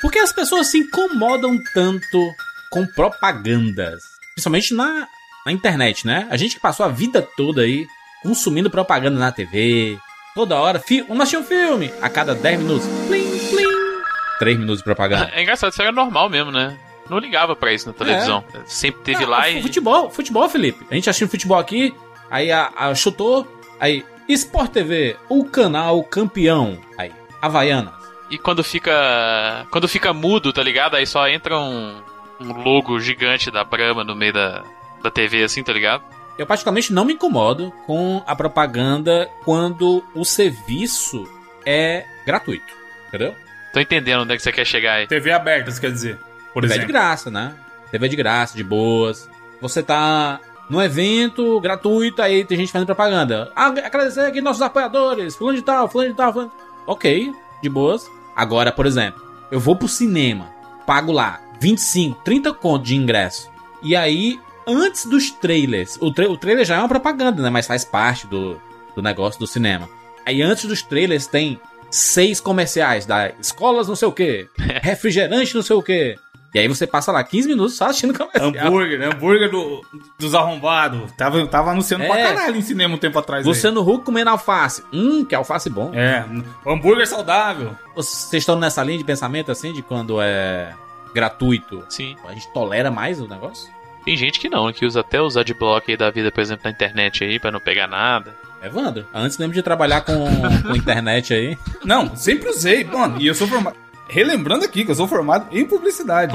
Por que as pessoas se incomodam tanto com propagandas? Principalmente na internet, né? A gente que passou a vida toda aí consumindo propaganda na TV, toda hora. Vamos assistir um filme. A cada 10 minutos. Plim, plim. 3 minutos de propaganda. É engraçado, isso era normal mesmo, né? Não ligava pra isso na televisão. Sempre teve lá e... Futebol, Felipe. A gente assistindo futebol aqui, aí a chutou, aí Sport TV, o canal campeão, aí Havaianas. E quando fica mudo, tá ligado? Aí só entra um logo gigante da Brahma no meio da TV, assim, tá ligado? Eu particularmente não me incomodo com a propaganda quando o serviço é gratuito, entendeu? Tô entendendo onde é que você quer chegar aí. TV aberta, você quer dizer, por exemplo. TV de graça, né? TV de graça, de boas. Você tá num evento gratuito, aí tem gente fazendo propaganda. Agradecer aqui nossos apoiadores, fulano de tal. Ok, de boas. Agora, por exemplo, eu vou pro cinema, pago lá 25, 30 conto de ingresso. E aí, antes dos trailers, o trailer já é uma propaganda, né? Mas faz parte do negócio do cinema. Aí antes dos trailers tem 6 comerciais da escolas não sei o que, refrigerante não sei o que. E aí você passa lá 15 minutos só assistindo comercial. Hambúrguer dos arrombados. Tava anunciando pra caralho em cinema um tempo atrás. Luciano Huck comendo alface. Que alface bom. Hambúrguer saudável. Vocês estão nessa linha de pensamento assim, de quando é gratuito? Sim. A gente tolera mais o negócio? Tem gente que não, que usa até os adblock aí da vida, por exemplo, na internet aí, pra não pegar nada. Evandro, antes mesmo de trabalhar com internet aí. Não, sempre usei, mano. E eu sou formado... Relembrando aqui que eu sou formado em publicidade.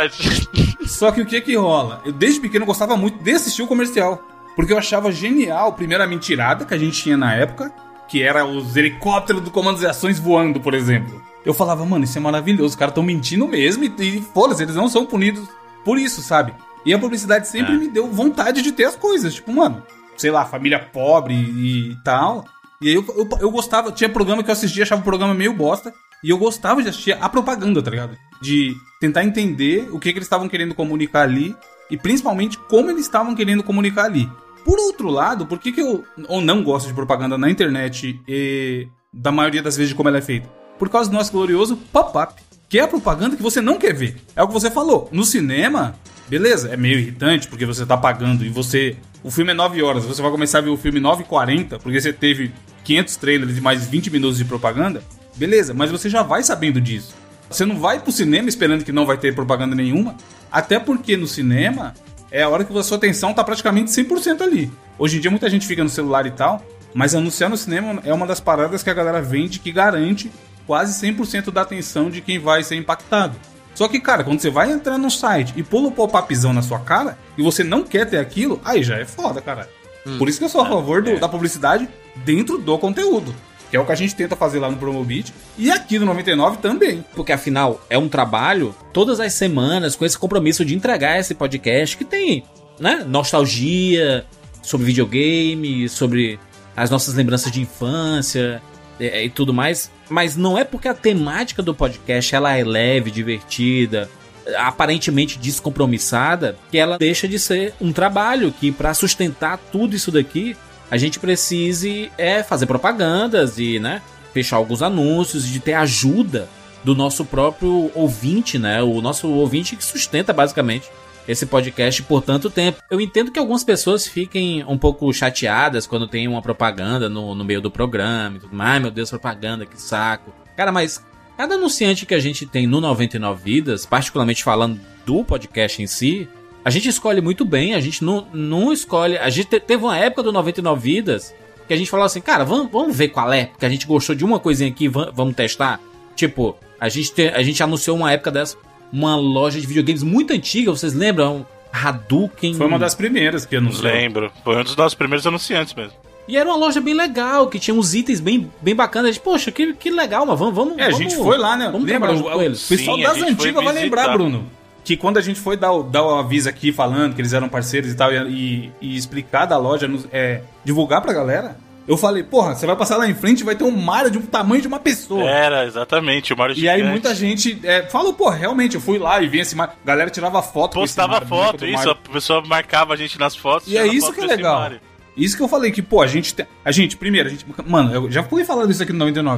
Só que o que rola? Eu desde pequeno gostava muito de assistir o comercial. Porque eu achava genial, primeiro, a mentirada que a gente tinha na época, que era os helicópteros do Comandos e Ações voando, por exemplo. Eu falava, mano, isso é maravilhoso, os caras tão mentindo mesmo e foda-se, eles não são punidos por isso, sabe? E a publicidade sempre me deu vontade de ter as coisas. Tipo, mano, sei lá, família pobre e tal. E aí eu gostava, tinha programa que eu assistia, achava o programa meio bosta. E eu gostava de assistir a propaganda, tá ligado? De tentar entender o que eles estavam querendo comunicar ali. E principalmente como eles estavam querendo comunicar ali. Por outro lado, por que eu não gosto de propaganda na internet e da maioria das vezes de como ela é feita? Por causa do nosso glorioso pop-up. Que é a propaganda que você não quer ver. É o que você falou. No cinema, beleza, é meio irritante porque você tá pagando e você... O filme é 9 horas, você vai começar a ver o filme 9h40 porque você teve 500 trailers e mais 20 minutos de propaganda. Beleza, mas você já vai sabendo disso. Você não vai pro cinema esperando que não vai ter propaganda nenhuma, até porque no cinema é a hora que a sua atenção tá praticamente 100% ali. Hoje em dia muita gente fica no celular e tal, mas anunciar no cinema é uma das paradas que a galera vende que garante quase 100% da atenção de quem vai ser impactado. Só que, cara, quando você vai entrar no site e pula o pop-upzão na sua cara e você não quer ter aquilo, aí já é foda, cara. Por isso que eu sou a favor da publicidade dentro do conteúdo. Que é o que a gente tenta fazer lá no Promobit. E aqui no 99 também. Porque afinal é um trabalho todas as semanas com esse compromisso de entregar esse podcast que tem, né, nostalgia sobre videogame, sobre as nossas lembranças de infância e tudo mais. Mas não é porque a temática do podcast ela é leve, divertida, aparentemente descompromissada, que ela deixa de ser um trabalho que, para sustentar tudo isso daqui, a gente precise fazer propagandas e, né, fechar alguns anúncios, de ter ajuda do nosso próprio ouvinte, né, o nosso ouvinte que sustenta basicamente esse podcast por tanto tempo. Eu entendo que algumas pessoas fiquem um pouco chateadas quando tem uma propaganda no meio do programa e tudo mais. Ai, meu Deus, propaganda, que saco. Cara, mas cada anunciante que a gente tem no 99 Vidas, particularmente falando do podcast em si, a gente escolhe muito bem, a gente não escolhe... A gente teve uma época do 99 Vidas que a gente falou assim, cara, vamos ver qual é, porque a gente gostou de uma coisinha aqui, vamos testar. Tipo, a gente anunciou uma época dessa, uma loja de videogames muito antiga, vocês lembram? Hadouken. Foi uma das primeiras que anunciou. Lembro, foi um dos nossos primeiros anunciantes mesmo. E era uma loja bem legal, que tinha uns itens bem bacanas. A gente, poxa, que legal, mas vamos... a gente foi lá, né? Vamos lembrar com eles. O pessoal das antigas vai lembrar, Bruno. Que quando a gente foi dar o aviso aqui falando que eles eram parceiros e tal, e explicar da loja, divulgar pra galera, eu falei, porra, você vai passar lá em frente e vai ter um Mario de um tamanho de uma pessoa. Era, exatamente, o Mario gigante. E aí muita gente falou, pô, realmente, eu fui lá e vi esse Mario. A galera tirava foto. Postava foto, isso, a pessoa marcava a gente nas fotos. E é isso que é legal. Mario. Isso que eu falei, que, pô, mano, eu já fui falando isso aqui no 99.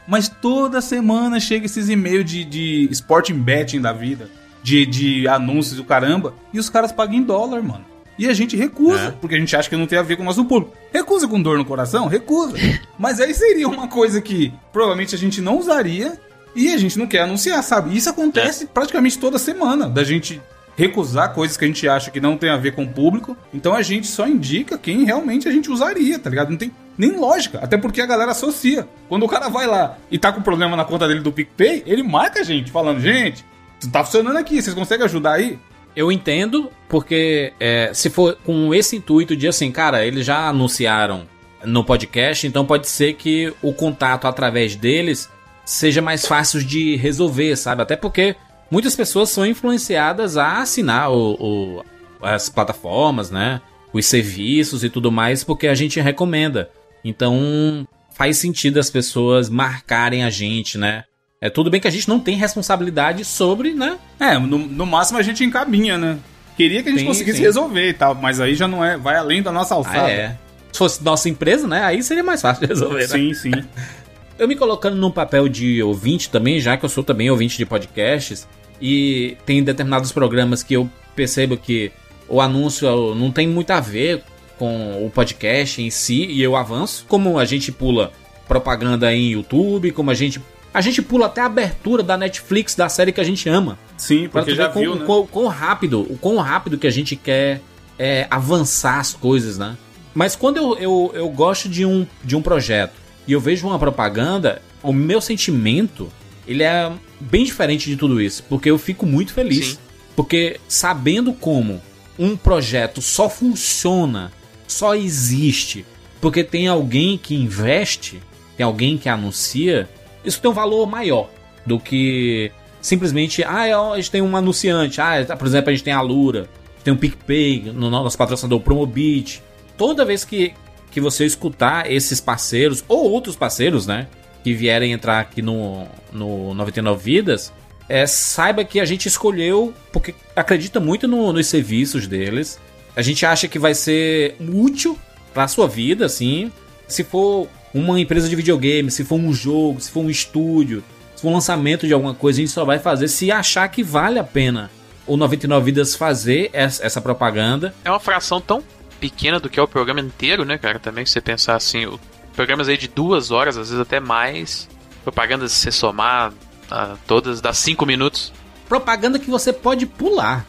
Mas toda semana chega esses e-mails de sporting betting da vida, de anúncios do caramba, e os caras pagam em dólar, mano. E a gente recusa, porque a gente acha que não tem a ver com o nosso público. Recusa com dor no coração? Recusa. Mas aí seria uma coisa que provavelmente a gente não usaria e a gente não quer anunciar, sabe? Isso acontece praticamente toda semana, da gente recusar coisas que a gente acha que não tem a ver com o público. Então a gente só indica quem realmente a gente usaria, tá ligado? Não tem nem lógica, até porque a galera associa. Quando o cara vai lá e tá com problema na conta dele do PicPay, ele marca a gente, falando, gente, tá funcionando aqui, vocês conseguem ajudar aí? Eu entendo, porque se for com esse intuito de assim, cara, eles já anunciaram no podcast, então pode ser que o contato através deles seja mais fácil de resolver, sabe? Até porque muitas pessoas são influenciadas a assinar as plataformas, né? Os serviços e tudo mais, porque a gente recomenda. Então faz sentido as pessoas marcarem a gente, né? Tudo bem que a gente não tem responsabilidade sobre, né? No máximo a gente encaminha, né? Queria que a gente conseguisse resolver e tal, mas aí já não é, vai além da nossa alçada. Se fosse nossa empresa, né? Aí seria mais fácil de resolver, né? Sim. Eu me colocando num papel de ouvinte também, já que eu sou também ouvinte de podcasts, e tem determinados programas que eu percebo que o anúncio não tem muito a ver com o podcast em si, e eu avanço, como a gente pula propaganda em YouTube, como a gente pula até a abertura da Netflix da série que a gente ama. Sim, porque já viu, né? O quão rápido que a gente quer avançar as coisas, né? Mas quando eu gosto de um projeto e eu vejo uma propaganda, o meu sentimento, ele é bem diferente de tudo isso. Porque eu fico muito feliz. Sim. Porque sabendo como um projeto só funciona, só existe, porque tem alguém que investe, tem alguém que anuncia, isso tem um valor maior do que simplesmente, a gente tem um anunciante, por exemplo, a gente tem a Lura, tem um PicPay, no nosso patrocinador Promobit. Toda vez que você escutar esses parceiros, ou outros parceiros, né, que vierem entrar aqui no 99 Vidas, saiba que a gente escolheu porque acredita muito nos serviços deles. A gente acha que vai ser útil para a sua vida, assim. Se for uma empresa de videogame, se for um jogo, se for um estúdio, se for um lançamento de alguma coisa, a gente só vai fazer se achar que vale a pena o 99 Vidas fazer essa propaganda. É uma fração tão pequena do que é o programa inteiro, né, cara? Também se você pensar assim, programas aí de 2 horas, às vezes até mais, propagandas, se você somar todas, dá 5 minutos. Propaganda que você pode pular.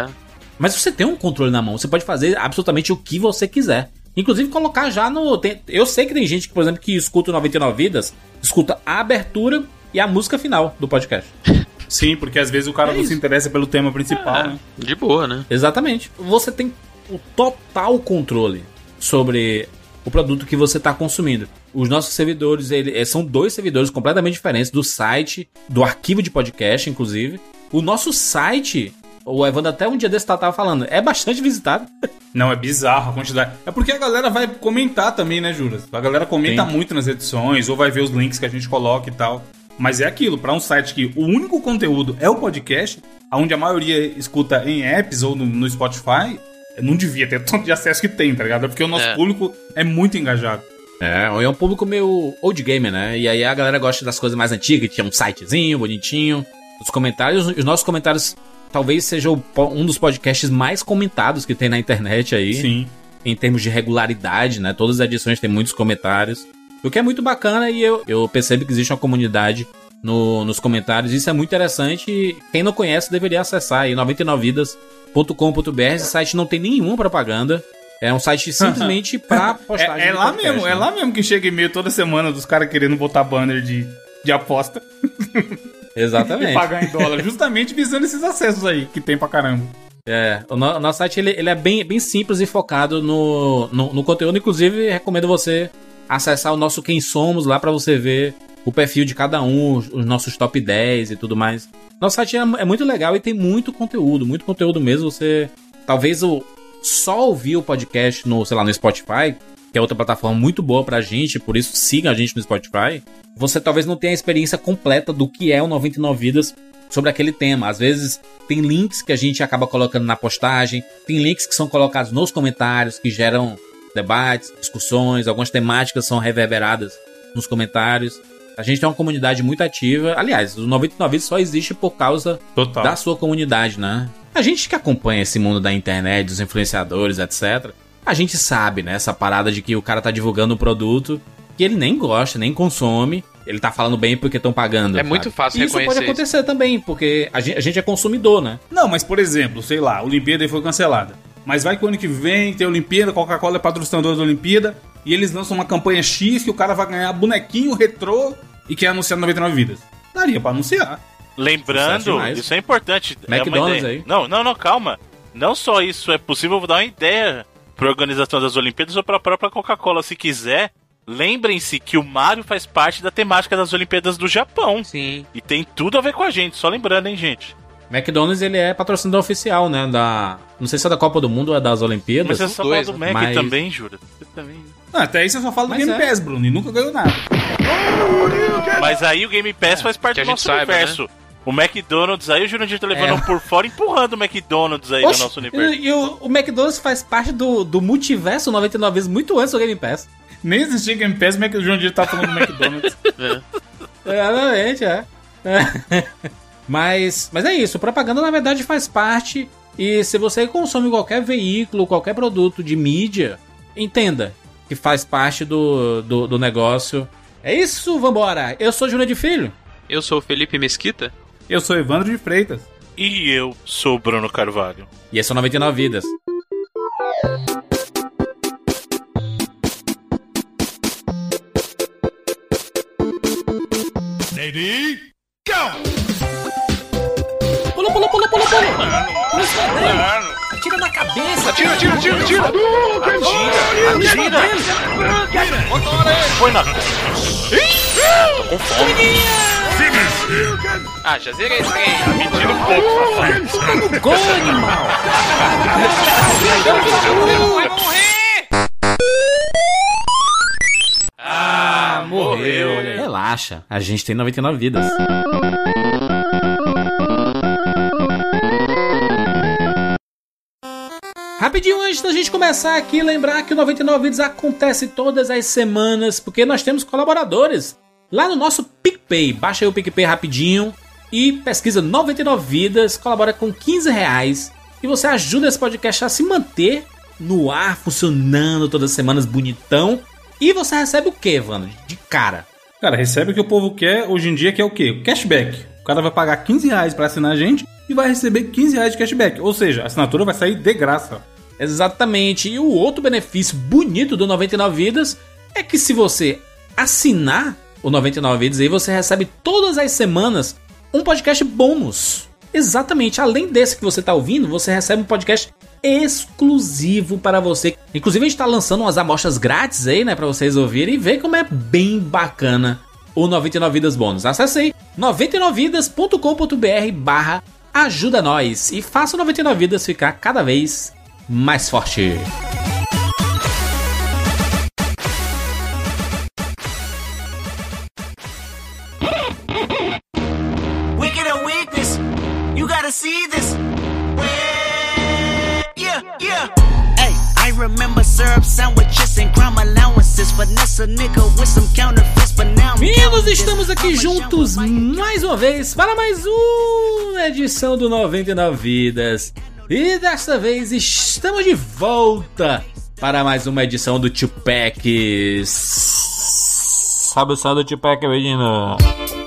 Mas você tem um controle na mão, você pode fazer absolutamente o que você quiser. Inclusive colocar já no... Eu sei que tem gente, por exemplo, que escuta o 99 Vidas, escuta a abertura e a música final do podcast. Sim, porque às vezes o cara não se interessa pelo tema principal, né? De boa, né? Exatamente. Você tem o total controle sobre o produto que você está consumindo. Os nossos servidores, são 2 servidores completamente diferentes do site, do arquivo de podcast, inclusive. O nosso site... O Evandro até um dia desse tava falando, é bastante visitado. Não, é bizarro a quantidade. É porque a galera vai comentar também, né, Juras? A galera comenta muito nas edições, ou vai ver os links que a gente coloca e tal. Mas é aquilo, pra um site que o único conteúdo é o podcast, onde a maioria escuta em apps ou no Spotify, não devia ter tanto de acesso que tem, tá ligado? Porque o nosso público é muito engajado. É um público meio old gamer, né? E aí a galera gosta das coisas mais antigas, tinha um sitezinho bonitinho. Os comentários, os nossos comentários... Talvez seja um dos podcasts mais comentados que tem na internet aí. Sim. Em termos de regularidade, né? Todas as edições têm muitos comentários. O que é muito bacana e eu percebo que existe uma comunidade nos comentários. Isso é muito interessante e quem não conhece deveria acessar aí 99vidas.com.br. Esse site não tem nenhuma propaganda. É um site simplesmente pra postagem. É lá podcast, mesmo, né? É lá mesmo que chega e-mail toda semana dos caras querendo botar banner de aposta. Exatamente. E pagar em dólar, justamente visando esses acessos aí, que tem pra caramba. O nosso site ele é bem simples e focado no conteúdo. Inclusive, recomendo você acessar o nosso Quem Somos lá pra você ver o perfil de cada um, os nossos top 10 e tudo mais. Nosso site é muito legal e tem muito conteúdo mesmo. Você, talvez, só ouvir o podcast no Spotify, que é outra plataforma muito boa pra gente, por isso siga a gente no Spotify. Você talvez não tenha a experiência completa do que é o 99 Vidas sobre aquele tema. Às vezes tem links que a gente acaba colocando na postagem, tem links que são colocados nos comentários, que geram debates, discussões, algumas temáticas são reverberadas nos comentários. A gente tem uma comunidade muito ativa. Aliás, o 99 Vidas só existe por causa da sua comunidade, né? A gente que acompanha esse mundo da internet, dos influenciadores, etc., a gente sabe, né? Essa parada de que o cara tá divulgando um produto que ele nem gosta, nem consome. Ele tá falando bem porque estão pagando. É muito fácil isso reconhecer. Isso pode acontecer também, porque a gente é consumidor, né? Não, mas por exemplo, sei lá, a Olimpíada foi cancelada. Mas vai que o ano que vem tem a Olimpíada, a Coca-Cola é patrocinadora da Olimpíada, e eles lançam uma campanha X que o cara vai ganhar bonequinho retrô e quer anunciar 99 Vidas. Daria pra anunciar. Lembrando, isso é importante. McDonald's aí. Não, calma. Não só isso é possível, vou dar uma ideia pra organização das Olimpíadas ou pra própria Coca-Cola, se quiser. Lembrem-se que o Mario faz parte da temática das Olimpíadas do Japão. Sim. E tem tudo a ver com a gente, só lembrando, hein, gente. McDonald's, ele é patrocinador oficial, né? Não sei se é da Copa do Mundo ou é das Olimpíadas. Mas você só fala do Mac também, Jura? Você também. Até aí você só fala do Game Pass, Bruno, e nunca ganhou nada. Mas aí o Game Pass faz parte do nosso universo. Né? O McDonald's, aí o Jurandir tá levando por fora, empurrando o McDonald's aí no nosso universo. E o McDonald's faz parte do multiverso 99 vezes muito antes do Game Pass. Nem existia Game Pass, o Jurandir tá falando do McDonald's. Realmente, Mas é isso, propaganda na verdade faz parte. E se você consome qualquer veículo, qualquer produto de mídia, entenda que faz parte do negócio. É isso, vambora! Eu sou Júnior de Filho. Eu sou o Felipe Mesquita. Eu sou Evandro de Freitas. E eu sou o Bruno Carvalho. E esse é o 99 Vidas. Ready, go! Pula! Atira na cabeça! Atira! Atira! Foi na... Tô com fome. Já zerei esse trem. Tá mentindo um pouco, papai. Gol, animal! Vai morrer! Morreu. Relaxa, a gente tem 99 vidas. Rapidinho, antes da gente começar aqui, lembrar que o 99 Vidas acontece todas as semanas, porque nós temos colaboradores lá no nosso PicPay. Baixa aí o PicPay rapidinho e pesquisa 99 Vidas, colabora com R$15 e você ajuda esse podcast a se manter no ar, funcionando todas as semanas, bonitão. E você recebe o que, Evandro? De cara. Cara, recebe o que o povo quer hoje em dia, que é o quê? Cashback. O cara vai pagar R$15 pra assinar a gente e vai receber R$15 de cashback. Ou seja, a assinatura vai sair de graça. Exatamente. E o outro benefício bonito do 99 Vidas é que se você assinar o 99 Vidas, aí você recebe todas as semanas um podcast bônus. Exatamente. Além desse que você tá ouvindo, você recebe um podcast exclusivo para você. Inclusive a gente tá lançando umas amostras grátis aí, né, para vocês ouvirem e ver como é bem bacana o 99 Vidas bônus. Acesse aí 99vidas.com.br/ajuda nós e faça o 99 Vidas ficar cada vez mais forte. Wicked or weakness, you gotta see this. Yeah. Hey, I remember syrup sandwiches and crime allowances. Finesse a nigga with some counterfeits, but now. Meninos, estamos aqui juntos mais uma vez para mais uma edição do 99 Vidas. E desta vez estamos de volta para mais uma edição do Tupac. Sabe o som do Tupac, menino?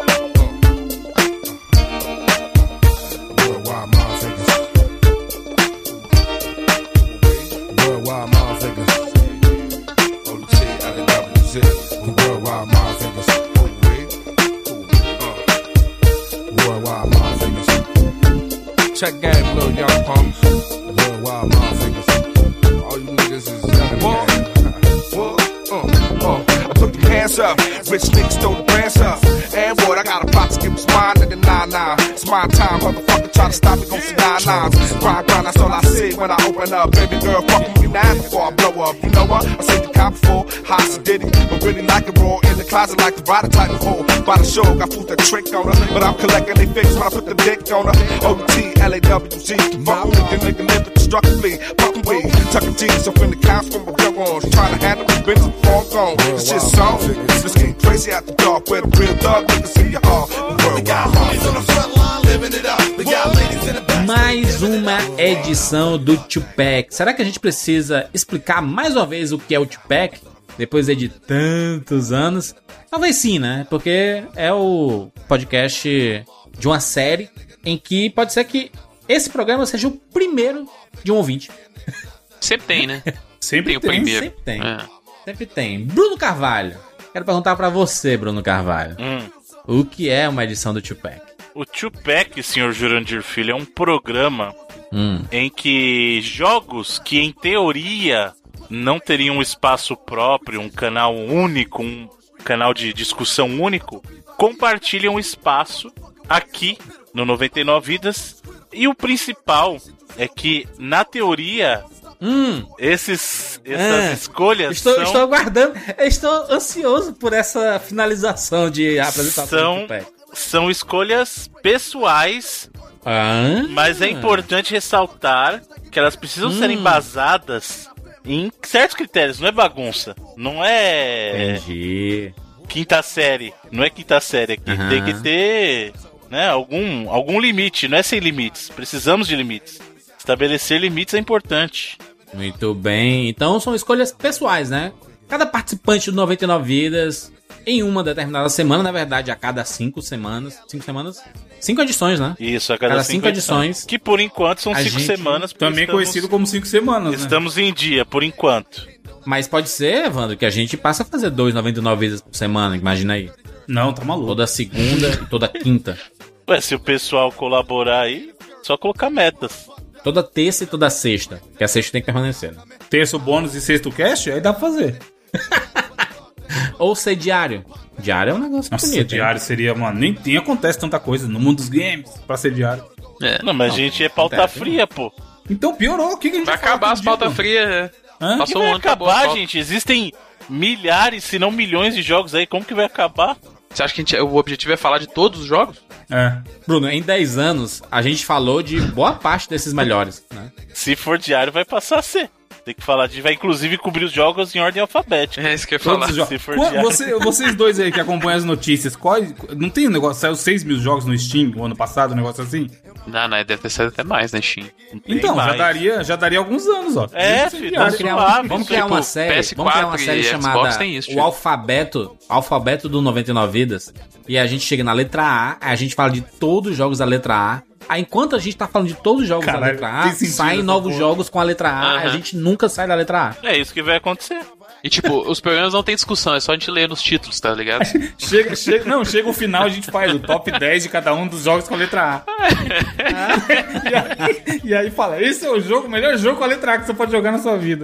Check game, little young punks. Little wild motherfuckers. All you niggas is young. I put the hands up. Rich niggas throw the brands up. And what? I got a pot to give us mine, nigga. Nah. It's my time, motherfucker. try to stop me, gon' see 9 9s. Grind, that's all I see when I open up. Baby girl, fuck with me now before I blow up. You know what? I said the cop before, high so did it. But really like it raw in the closet, like the rider type of hole. By the show, got food that trick on her. But I'm collecting they fix when I put the dick on her. OT, LAWZ, fuck with me, nigga live destructively. Fucking weed, tucking G's up in the couch from my young ones. Trying to handle these bitches before I'm gone. This shit's on. Let's get crazy out the dark where the real thug niggas see you all. We got homies on the front line living it up. We got ladies in the back. Mais uma edição do Tupac. Será que a gente precisa explicar mais uma vez o que é o Tupac? Depois de tantos anos? Talvez sim, né? Porque é o podcast de uma série em que pode ser que esse programa seja o primeiro de um ouvinte. Sempre tem, né? Sempre o primeiro. Sempre tem. Sempre tem. Bruno Carvalho. Quero perguntar pra você, Bruno Carvalho. O que é uma edição do Tupac? O Tupac, senhor Jurandir Filho, é um programa em que jogos que, em teoria, não teriam um espaço próprio, um canal único, um canal de discussão único, compartilham espaço aqui no 99 Vidas. E o principal é que, na teoria, essas escolhas Estou aguardando, estou ansioso por essa finalização de apresentação do Tupac. São escolhas pessoais, mas é importante ressaltar que elas precisam ser embasadas em certos critérios, não é bagunça, não é quinta série, não é quinta série aqui, tem que ter, né, algum limite, não é sem limites, precisamos de limites, estabelecer limites é importante. Muito bem, então são escolhas pessoais, né? Cada participante do 99 Vidas, em uma determinada semana, na verdade, a cada 5 semanas, 5 edições, né? Isso, a cada 5 edições. Que por enquanto são 5 semanas. Também conhecido como 5 semanas, né? Estamos em dia, por enquanto. Mas pode ser, Evandro, que a gente passa a fazer 2,99 vezes por semana, imagina aí. Não, tá maluco. Toda segunda e toda quinta. Ué, se o pessoal colaborar aí, só colocar metas. Toda terça e toda sexta, que a sexta tem que permanecer, né? Terço bônus e sexto cast, aí dá pra fazer. Ou ser diário. Diário é um negócio bonito. Nossa, diário seria, mano, nem acontece tanta coisa no mundo dos games pra ser diário. Não, mas a gente é pauta fria, pô. Então piorou, o que a gente vai acabar as pautas frias, Passou um ano, acabar, gente. Existem milhares, se não milhões de jogos aí, como que vai acabar? Você acha que o objetivo é falar de todos os jogos? Bruno, em 10 anos, a gente falou de boa parte desses melhores, né? Se for diário, vai passar a ser. Tem que falar vai inclusive cobrir os jogos em ordem alfabética. É isso que eu ia falar. Se for diário. Vocês dois aí que acompanham as notícias, não tem um negócio, saiu 6 mil jogos no Steam o ano passado, um negócio assim? Não, deve ter saído até mais na Steam. Então, já daria alguns anos, ó. Filho, vamos criar uma série, chamada o alfabeto do 99 Vidas. E a gente chega na letra A, a gente fala de todos os jogos da letra A. Aí, enquanto a gente tá falando de todos os jogos da letra A, saem novos jogos com a letra A, a gente nunca sai da letra A. É isso que vai acontecer. E tipo, os programas não tem discussão, é só a gente ler nos títulos, tá ligado? chega o final, a gente faz o top 10 de cada um dos jogos com a letra A. E aí fala, esse é o melhor jogo com a letra A que você pode jogar na sua vida.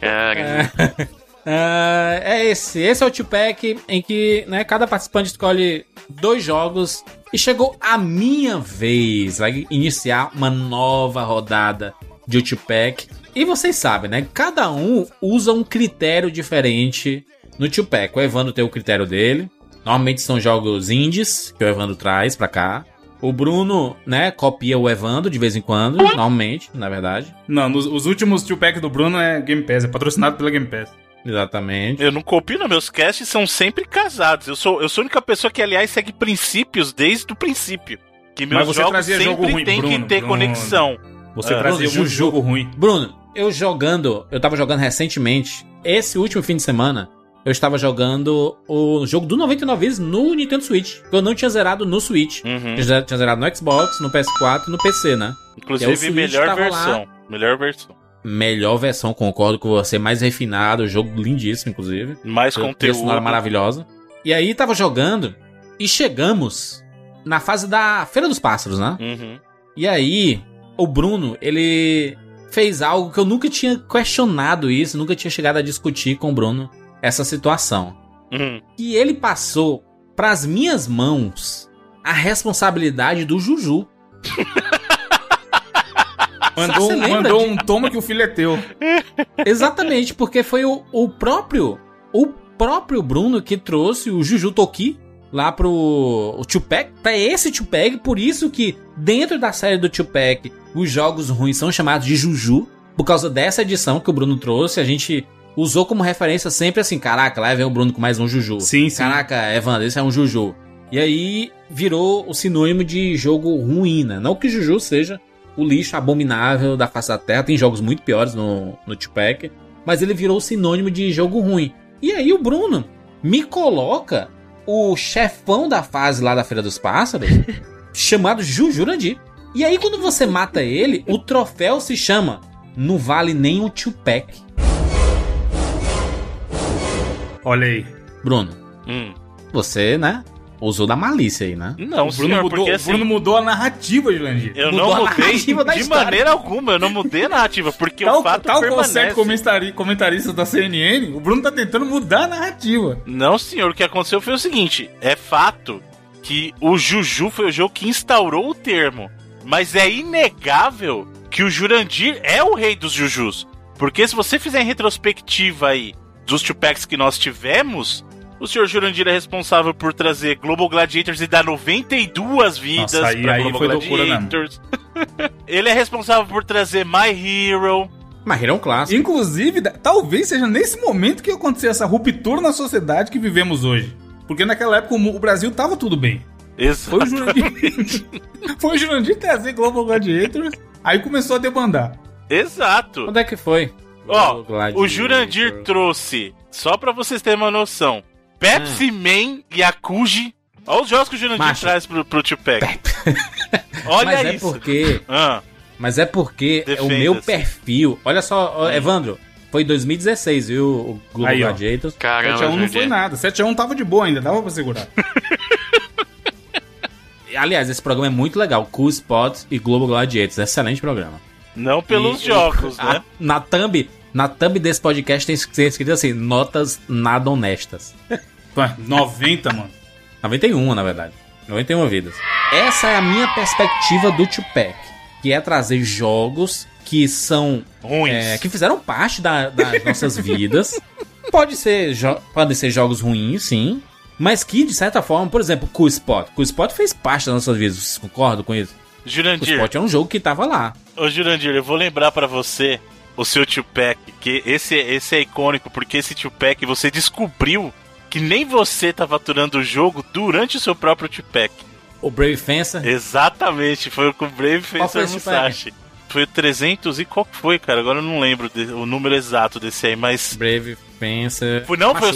Esse é o Tupac, em que, né, cada participante escolhe 2 jogos. E chegou a minha vez, vai iniciar uma nova rodada de Tupac. E vocês sabem, né? Cada um usa um critério diferente no Tupac. O Evandro tem o critério dele. Normalmente são jogos indies que o Evandro traz pra cá. O Bruno, né, copia o Evandro de vez em quando. Normalmente, na verdade. Não, os últimos Tupac do Bruno é Game Pass. É patrocinado pela Game Pass. Exatamente. Eu não copio, não. Meus casts são sempre casados. Eu sou a única pessoa que, aliás, segue princípios desde o princípio. Que meus jogos sempre jogo ruim, tem que ter conexão. Você trazia muito jogo ruim. Bruno, eu tava jogando recentemente, esse último fim de semana, eu estava jogando o jogo do 99 Vidas no Nintendo Switch, que eu não tinha zerado no Switch. Eu já tinha zerado no Xbox, no PS4 e no PC, né? Inclusive, melhor versão. Melhor versão, concordo com você, mais refinado, jogo lindíssimo, inclusive. Mais conteúdo. Sonora maravilhosa. E aí, tava jogando e chegamos na fase da Feira dos Pássaros, né? E aí, o Bruno, ele fez algo que eu nunca tinha questionado isso, nunca tinha chegado a discutir com o Bruno essa situação. E ele passou pras minhas mãos a responsabilidade do Juju. Mandou um toma que o filho é teu. Exatamente, porque foi o próprio Bruno que trouxe o Juju Toki lá pro Tupac, pra esse Tupac, por isso que dentro da série do Tupac os jogos ruins são chamados de Juju, por causa dessa edição que o Bruno trouxe, a gente usou como referência sempre assim, caraca, lá vem o Bruno com mais um Juju. Sim. Caraca, Evandro, esse é um Juju. E aí virou o sinônimo de jogo ruim, né? Não que Juju seja o lixo abominável da face da terra, tem jogos muito piores no Tupac, mas ele virou o sinônimo de jogo ruim. E aí o Bruno me coloca o chefão da fase lá da Feira dos Pássaros, chamado Jurandir. E aí quando você mata ele, o troféu se chama Não Vale Nem o Tupac. Olha aí. Bruno, você, né, usou da malícia aí, né? Não, Bruno Bruno mudou a narrativa, Jurandir. Eu não mudei de maneira alguma, eu não mudei a narrativa, porque o fato permanece. Tal como comentarista da CNN, o Bruno tá tentando mudar a narrativa. Não, senhor, o que aconteceu foi o seguinte, é fato que o Juju foi o jogo que instaurou o termo, mas é inegável que o Jurandir é o rei dos Jujus, porque se você fizer em retrospectiva aí dos Tupacs que nós tivemos, o senhor Jurandir é responsável por trazer Global Gladiators e dar 92 vidas pra Global Gladiators. Ele é responsável por trazer My Hero. My Hero é um clássico. Inclusive, talvez seja nesse momento que aconteceu essa ruptura na sociedade que vivemos hoje. Porque naquela época o Brasil tava tudo bem. Exato. Foi o Jurandir trazer Global Gladiators, aí começou a debandar. Exato. Onde é que foi? Ó, o Jurandir trouxe, só pra vocês terem uma noção, Pepsi Man e Akuji. Olha os jogos que o Jurandir traz pro Tupac. Olha mas isso. Mas é porque o meu perfil... Olha só, Evandro, foi 2016, viu? O Global Gladiators. Caramba, 7x1 não foi nada. 7x1 tava de boa ainda, dava pra segurar. Aliás, esse programa é muito legal. Cool Spot e Global Gladiators. Excelente programa. Não pelos jogos, né? Na thumb desse podcast tem escrito assim, notas nada honestas. 90, mano. 91, na verdade. 91 vidas. Essa é a minha perspectiva do Tupac, que é trazer jogos que são ruins, que fizeram parte das nossas vidas. Podem ser jogos ruins, sim, mas que, de certa forma, por exemplo, Cool Spot. Cool Spot fez parte das nossas vidas, vocês concordam com isso? Jurandir. Cool Spot é um jogo que tava lá. Ô Jurandir, eu vou lembrar pra você o seu Tupac, que esse é icônico, porque esse Tupac você descobriu que nem você tava aturando o jogo durante o seu próprio Tupac. O Brave Fencer? Exatamente, foi com o Brave Fencer Musashi. Foi o 300 e qual que foi, cara? Agora eu não lembro o número exato desse aí, mas... Brave Fencer... Foi o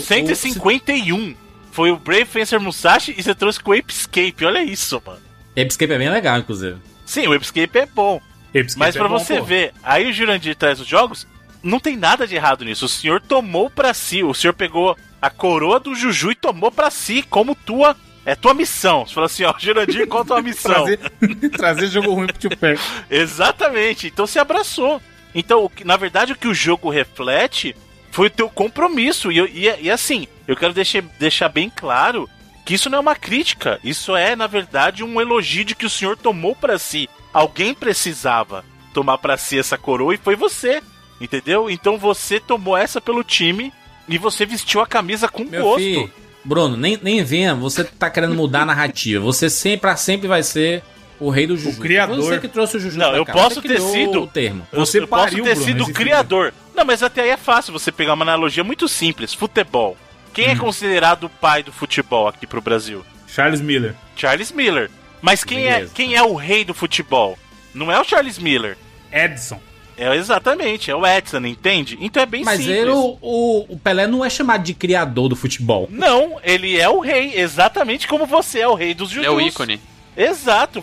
151. Foi o Brave Fencer Musashi e você trouxe com o Ape Escape, olha isso, mano. Ape Escape é bem legal, inclusive. Sim, o Ape Escape é bom. Mas pra você ver, aí o Jurandir traz os jogos, não tem nada de errado nisso. O senhor tomou pra si, o senhor pegou a coroa do Juju e tomou pra si como tua missão. Você falou assim, ó, Jurandir, qual a tua missão? trazer jogo ruim pro Tupac. Exatamente, então você abraçou. Então, na verdade, o que o jogo reflete foi o teu compromisso. E assim, eu quero deixar bem claro que isso não é uma crítica. Isso é, na verdade, um elogio de que o senhor tomou pra si. Alguém precisava tomar pra si essa coroa e foi você, entendeu? Então você tomou essa pelo time e você vestiu a camisa com gosto. Filho, Bruno, nem venha, você tá querendo mudar a narrativa. Você sempre vai ser o rei do Juju. O criador. Você que trouxe o Juju. Não, eu posso ter sido o termo. Eu posso ter sido o criador. Não, mas até aí é fácil você pegar uma analogia muito simples. Futebol. Quem é considerado o pai do futebol aqui pro Brasil? Charles Miller. Charles Miller. Mas quem é o rei do futebol? Não é o Charles Miller. Edson. Exatamente, é o Edson, entende? Então é bem simples. Mas o Pelé não é chamado de criador do futebol. Não, ele é o rei, exatamente como você é o rei dos Jujus. É o ícone. Exato,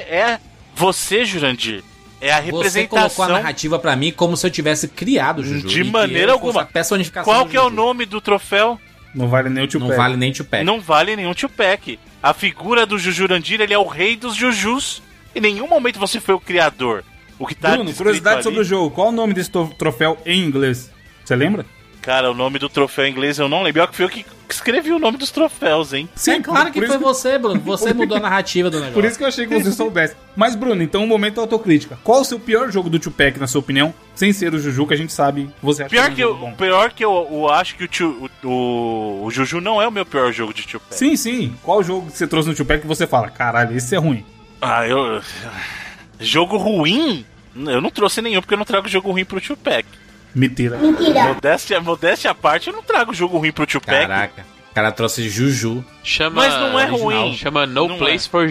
você, Jurandir, é a representação... Você colocou a narrativa pra mim como se eu tivesse criado o Juju. De maneira alguma. Qual que é o nome do troféu? Não vale nem o Tupac. Não vale nem Tupac. Não vale nenhum Tupac. A figura do Jurandir, ele é o rei dos Jujus. Em nenhum momento você foi o criador. O que tá Bruno, curiosidade sobre o jogo. Qual o nome desse troféu em inglês? Você lembra? Cara, o nome do troféu em inglês eu não lembro. Pior que fui eu que escrevi o nome dos troféus, hein? Sim, claro que foi você, Bruno. Você mudou a narrativa do negócio. Por isso que eu achei que você soubesse. Mas, Bruno, então um momento autocrítica. Qual o seu pior jogo do Tupac, na sua opinião? Sem ser o Juju, que a gente sabe que você acha pior que eu acho que o Juju não é o meu pior jogo de Tupac. Sim. Qual jogo que você trouxe no Tupac que você fala, caralho, esse é ruim? Jogo ruim? Eu não trouxe nenhum, porque eu não trago jogo ruim pro Tupac. Mentira. Modéstia à parte, eu não trago jogo ruim pro Tupac. Caraca, o cara trouxe Juju. Mas não é ruim. Chama No Place for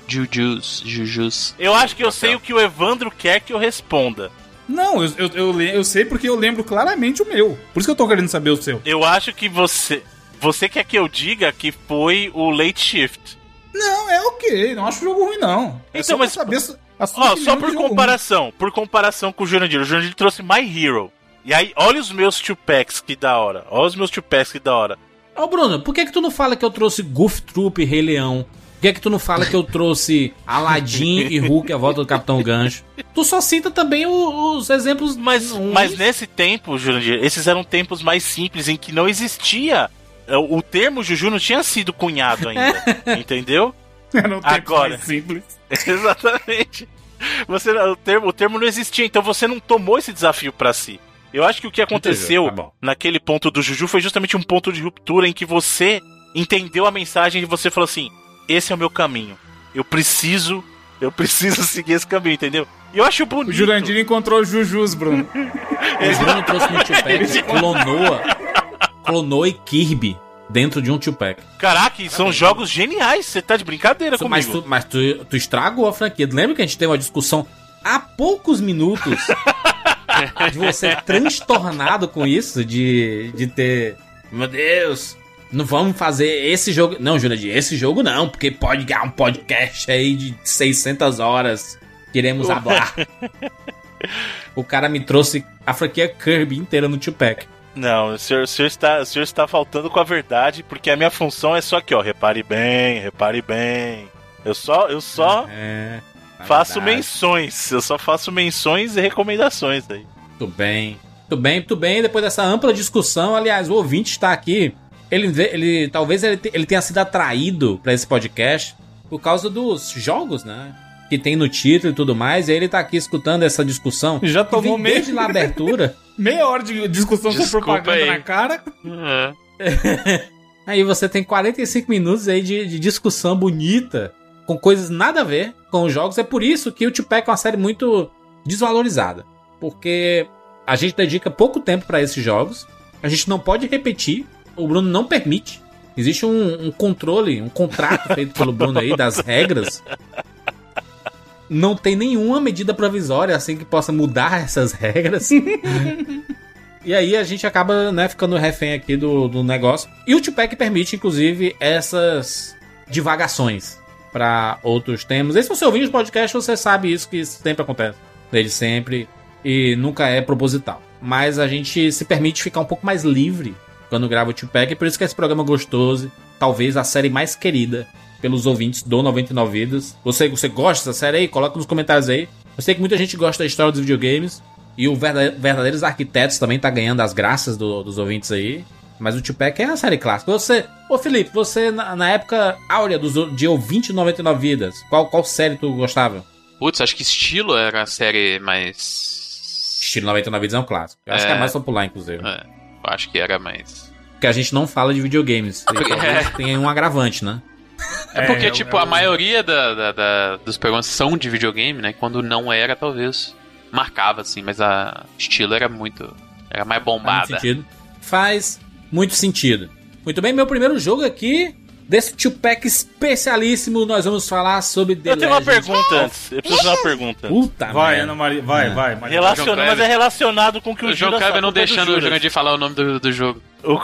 Jujus. Eu acho que eu sei o que o Evandro quer que eu responda. Não, eu sei porque eu lembro claramente o meu. Por isso que eu tô querendo saber o seu. Eu acho que você quer que eu diga que foi o Late Shift. Não, é ok. Não acho o jogo ruim, não. Então, mas saber só por comparação com o Jurandir. O Jurandir trouxe My Hero. E aí, olha os meus Tupacs, que da hora. Ô, Bruno, por que tu não fala que eu trouxe Goof Troop e Rei Leão? Por que tu não fala que eu trouxe Aladdin e Hulk, a volta do Capitão Gancho? Tu só cita também os exemplos... Mas nesse tempo, Jurandir, esses eram tempos mais simples, em que não existia... O termo Juju não tinha sido cunhado ainda, entendeu? Era um tempo mais simples. Exatamente. O termo não existia, então você não tomou esse desafio pra si. Eu acho que o que aconteceu naquele ponto do Juju foi justamente um ponto de ruptura em que você entendeu a mensagem e você falou assim, esse é o meu caminho. Eu preciso seguir esse caminho, entendeu? E eu acho bonito. O Jurandir encontrou Jujus, Bruno. O Bruno trouxe no Tupac, clonou e Kirby dentro de um Tupac. Caraca, são jogos geniais. Você tá de brincadeira comigo. Mas tu estragou a franquia. Lembra que a gente teve uma discussão há poucos minutos de você transtornado com isso, de ter... Meu Deus, não vamos fazer esse jogo... Não, Jurandir, esse jogo não, porque pode ganhar um podcast aí de 600 horas. Queremos hablar. O cara me trouxe a franquia Kirby inteira no Tupac. Não, o senhor está faltando com a verdade, porque a minha função é só aqui, ó. Repare bem. Eu só faço menções. Eu só faço menções e recomendações aí. Muito bem. Depois dessa ampla discussão, aliás, o ouvinte está aqui. Talvez ele tenha sido atraído para esse podcast por causa dos jogos, né? Que tem no título e tudo mais. E aí ele tá aqui escutando essa discussão. Já tomou desde lá a abertura. Meia hora de discussão com propaganda aí na cara. Aí você tem 45 minutos aí de discussão bonita, com coisas nada a ver com os jogos. É por isso que o Tupac é uma série muito desvalorizada. Porque a gente dedica pouco tempo pra esses jogos. A gente não pode repetir. O Bruno não permite. Existe um controle, um contrato feito pelo Bruno aí das regras. Não tem nenhuma medida provisória assim que possa mudar essas regras. E aí a gente acaba, né, ficando refém aqui do negócio. E o Tupac permite, inclusive, essas divagações para outros temas. E se você ouvir os podcasts, você sabe isso, que sempre acontece. Desde sempre. E nunca é proposital. Mas a gente se permite ficar um pouco mais livre quando grava o Tupac. E por isso que esse programa é gostoso. Talvez a série mais querida pelos ouvintes do 99 Vidas. Você gosta dessa série aí? Coloca nos comentários aí. Eu sei que muita gente gosta da história dos videogames. E o Verdadeiros Arquitetos também tá ganhando as graças dos ouvintes aí. Mas o Tupac é a série clássica. Ô Felipe, você na época áurea de ouvinte 99 Vidas, qual série tu gostava? Putz, acho que Estilo era a série mais... Estilo 99 Vidas é um clássico. Eu acho que é a mais popular, inclusive. Acho que era mais... Porque a gente não fala de videogames. Tem um agravante, né? É porque, a maioria dos programas são de videogame, né? Quando não era, talvez marcava, assim. Mas a Estilo era mais bombada. Faz muito sentido. Muito bem, meu primeiro jogo aqui, desse Tupac especialíssimo, nós vamos falar sobre The Eu tenho uma pergunta antes. Eu preciso fazer uma pergunta. Puta vai, Ana Maria. Vai. Mas é relacionado com o que o João Kleber não deixando o Jurandir falar o nome do jogo. O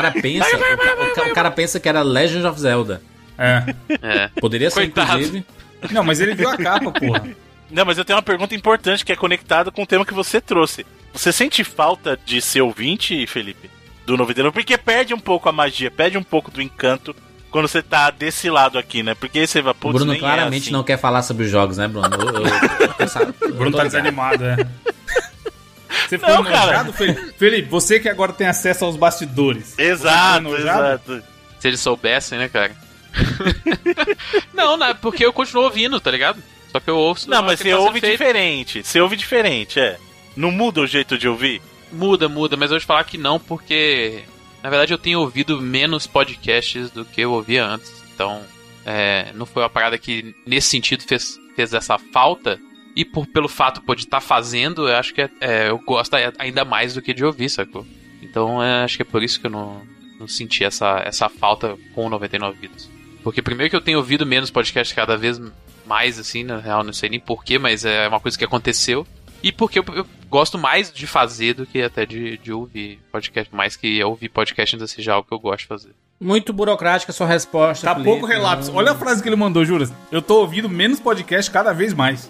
cara pensa que era Legend of Zelda. Poderia ser, inclusive. Não, mas ele viu a capa, porra. Não, mas eu tenho uma pergunta importante que é conectada com o tema que você trouxe. Você sente falta de ser ouvinte, Felipe, do Novideiro? Porque perde um pouco a magia, perde um pouco do encanto quando você tá desse lado aqui, né? Porque você vai... O Bruno claramente não quer falar sobre os jogos, né, Bruno? O Bruno tá desanimado, Você ficou enojado, Felipe? Felipe, você que agora tem acesso aos bastidores. Exato. Se eles soubessem, né, cara? Não, porque eu continuo ouvindo, tá ligado? Só que eu ouço... Não, mas você ouve diferente. Você ouve diferente, Não muda o jeito de ouvir? Muda, mas eu vou te falar que não, porque... Na verdade, eu tenho ouvido menos podcasts do que eu ouvia antes. Então, não foi uma parada que, nesse sentido, fez essa falta. E pelo fato de estar fazendo, eu acho que eu gosto ainda mais do que de ouvir, sacou? Então, acho que é por isso que eu não senti essa falta com o 99 Vidas. Porque primeiro que eu tenho ouvido menos podcasts cada vez mais, assim, na real, não sei nem porquê, mas é uma coisa que aconteceu. E porque eu gosto mais de fazer do que até de ouvir podcast. Mais que ouvir podcast ainda seja algo que eu gosto de fazer. Muito burocrática a sua resposta. Tá pouco relapso. Olha a frase que ele mandou, Juras. Eu tô ouvindo menos podcast cada vez mais.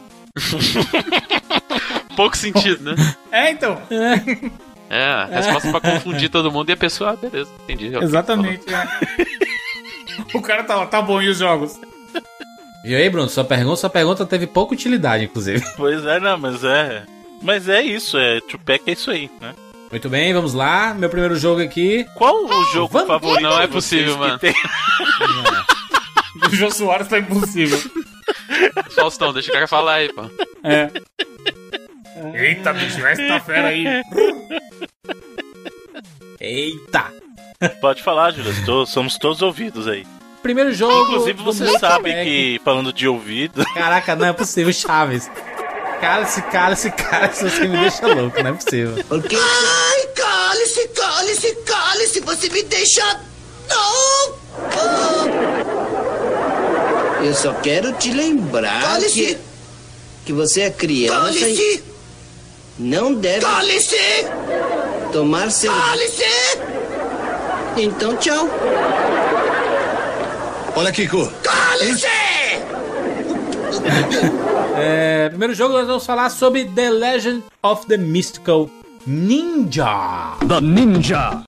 Pouco sentido, né? Então. A resposta pra confundir todo mundo e a pessoa, beleza, entendi. Exatamente, O cara tá bom, e os jogos? E aí, Bruno, sua pergunta teve pouca utilidade, inclusive. Pois não, mas é isso, Tupac é isso aí, né? Muito bem, vamos lá, meu primeiro jogo aqui. Qual o jogo favorito? Não é possível, mano. O Jô Soares tá impossível. Faustão, deixa o cara falar aí, pô. Eita, bicho, essa fera aí. Eita. Pode falar, Júlio, somos todos ouvidos aí. Primeiro jogo... Inclusive, você sabe que, falando de ouvido... Caraca, não é possível, Chaves. Cala-se, você me deixa louco, não é possível. Ai, cale-se, você me deixa louco. Eu só quero te lembrar que você é criança e não deve tomar seu... Então, tchau. Olha, Kiko. Cale-se! Primeiro jogo nós vamos falar sobre The Legend of the Mystical Ninja. The Ninja.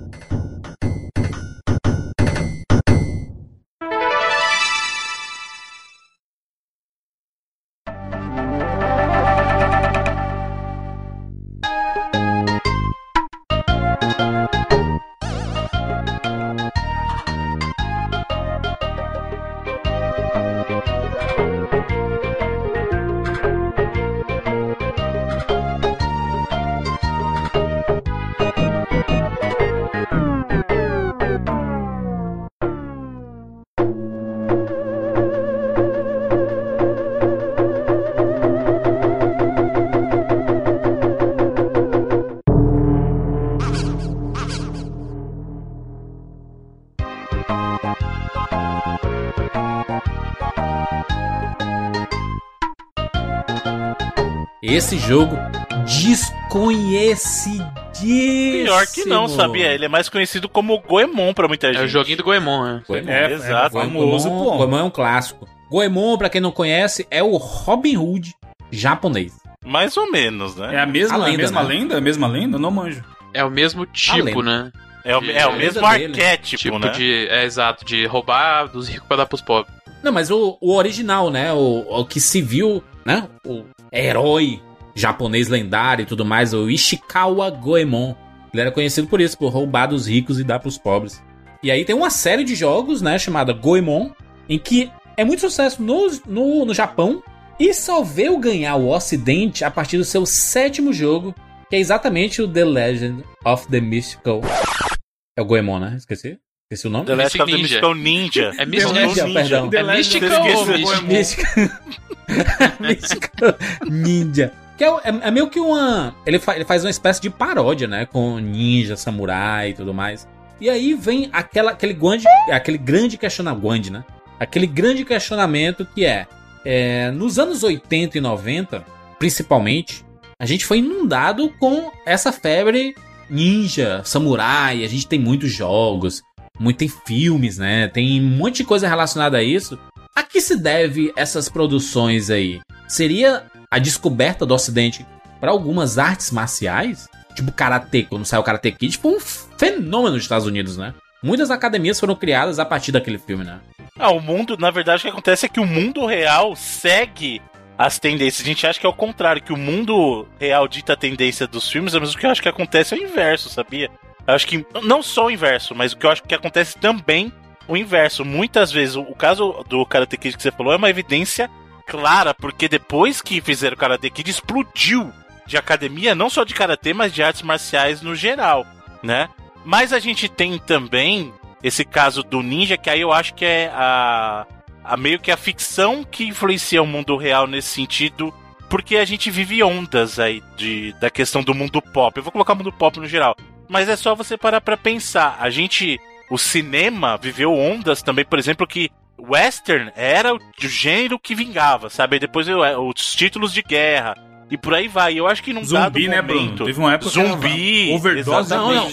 Esse jogo desconhecidíssimo. Pior que não, sabia? Ele é mais conhecido como Goemon pra muita gente. É o joguinho do Goemon, né? Exato. Goemon é um clássico. Goemon, pra quem não conhece, é o Robin Hood japonês. Mais ou menos, né? É a mesma lenda? A mesma lenda? Eu não manjo. É o mesmo tipo, né? É o mesmo arquétipo, tipo, né? Exato, de roubar dos ricos pra dar pros pobres. Não, mas o original, né? O que se viu, né? O herói japonês lendário e tudo mais, o Ishikawa Goemon. Ele era conhecido por isso, por roubar dos ricos e dar pros pobres. E aí tem uma série de jogos, né? Chamada Goemon, em que é muito sucesso no Japão e só veio ganhar o Ocidente a partir do seu 7º jogo, que é exatamente o The Legend of the Mystical... É o Goemon, né? Esqueci o nome? The Legend of the Mystical Ninja. É Mystical perdão. É Mystical ou Mystical Ninja. Que é meio que uma... Ele faz uma espécie de paródia, né? Com ninja, samurai e tudo mais. E aí vem aquele grande questionamento, né? Aquele grande questionamento que nos anos 80 e 90, principalmente, a gente foi inundado com essa febre ninja, samurai. A gente tem muitos jogos, tem filmes, né? Tem um monte de coisa relacionada a isso. A que se deve essas produções aí? Seria a descoberta do Ocidente para algumas artes marciais? Tipo Karate, quando saiu o Karate Kid, foi um fenômeno nos Estados Unidos, né? Muitas academias foram criadas a partir daquele filme, né? O mundo, na verdade, o que acontece é que o mundo real segue as tendências. A gente acha que é o contrário, que o mundo real dita a tendência dos filmes, mas o que eu acho que acontece é o inverso, sabia? Eu acho que, não só o inverso, mas o que eu acho que acontece também o inverso. Muitas vezes, o caso do Karate Kid que você falou é uma evidência clara, porque depois que fizeram o Karate Kid, explodiu de academia, não só de karatê, mas de artes marciais no geral, né? Mas a gente tem também esse caso do ninja, que aí eu acho que é a meio que a ficção que influencia o mundo real nesse sentido, porque a gente vive ondas aí da questão do mundo pop. Eu vou colocar o mundo pop no geral, mas é só você parar pra pensar. O cinema viveu ondas também, por exemplo, que western era o gênero que vingava, sabe? Depois os títulos de guerra e por aí vai. Eu acho que num dado momento... Bruno? Teve uma época zumbi, overdose.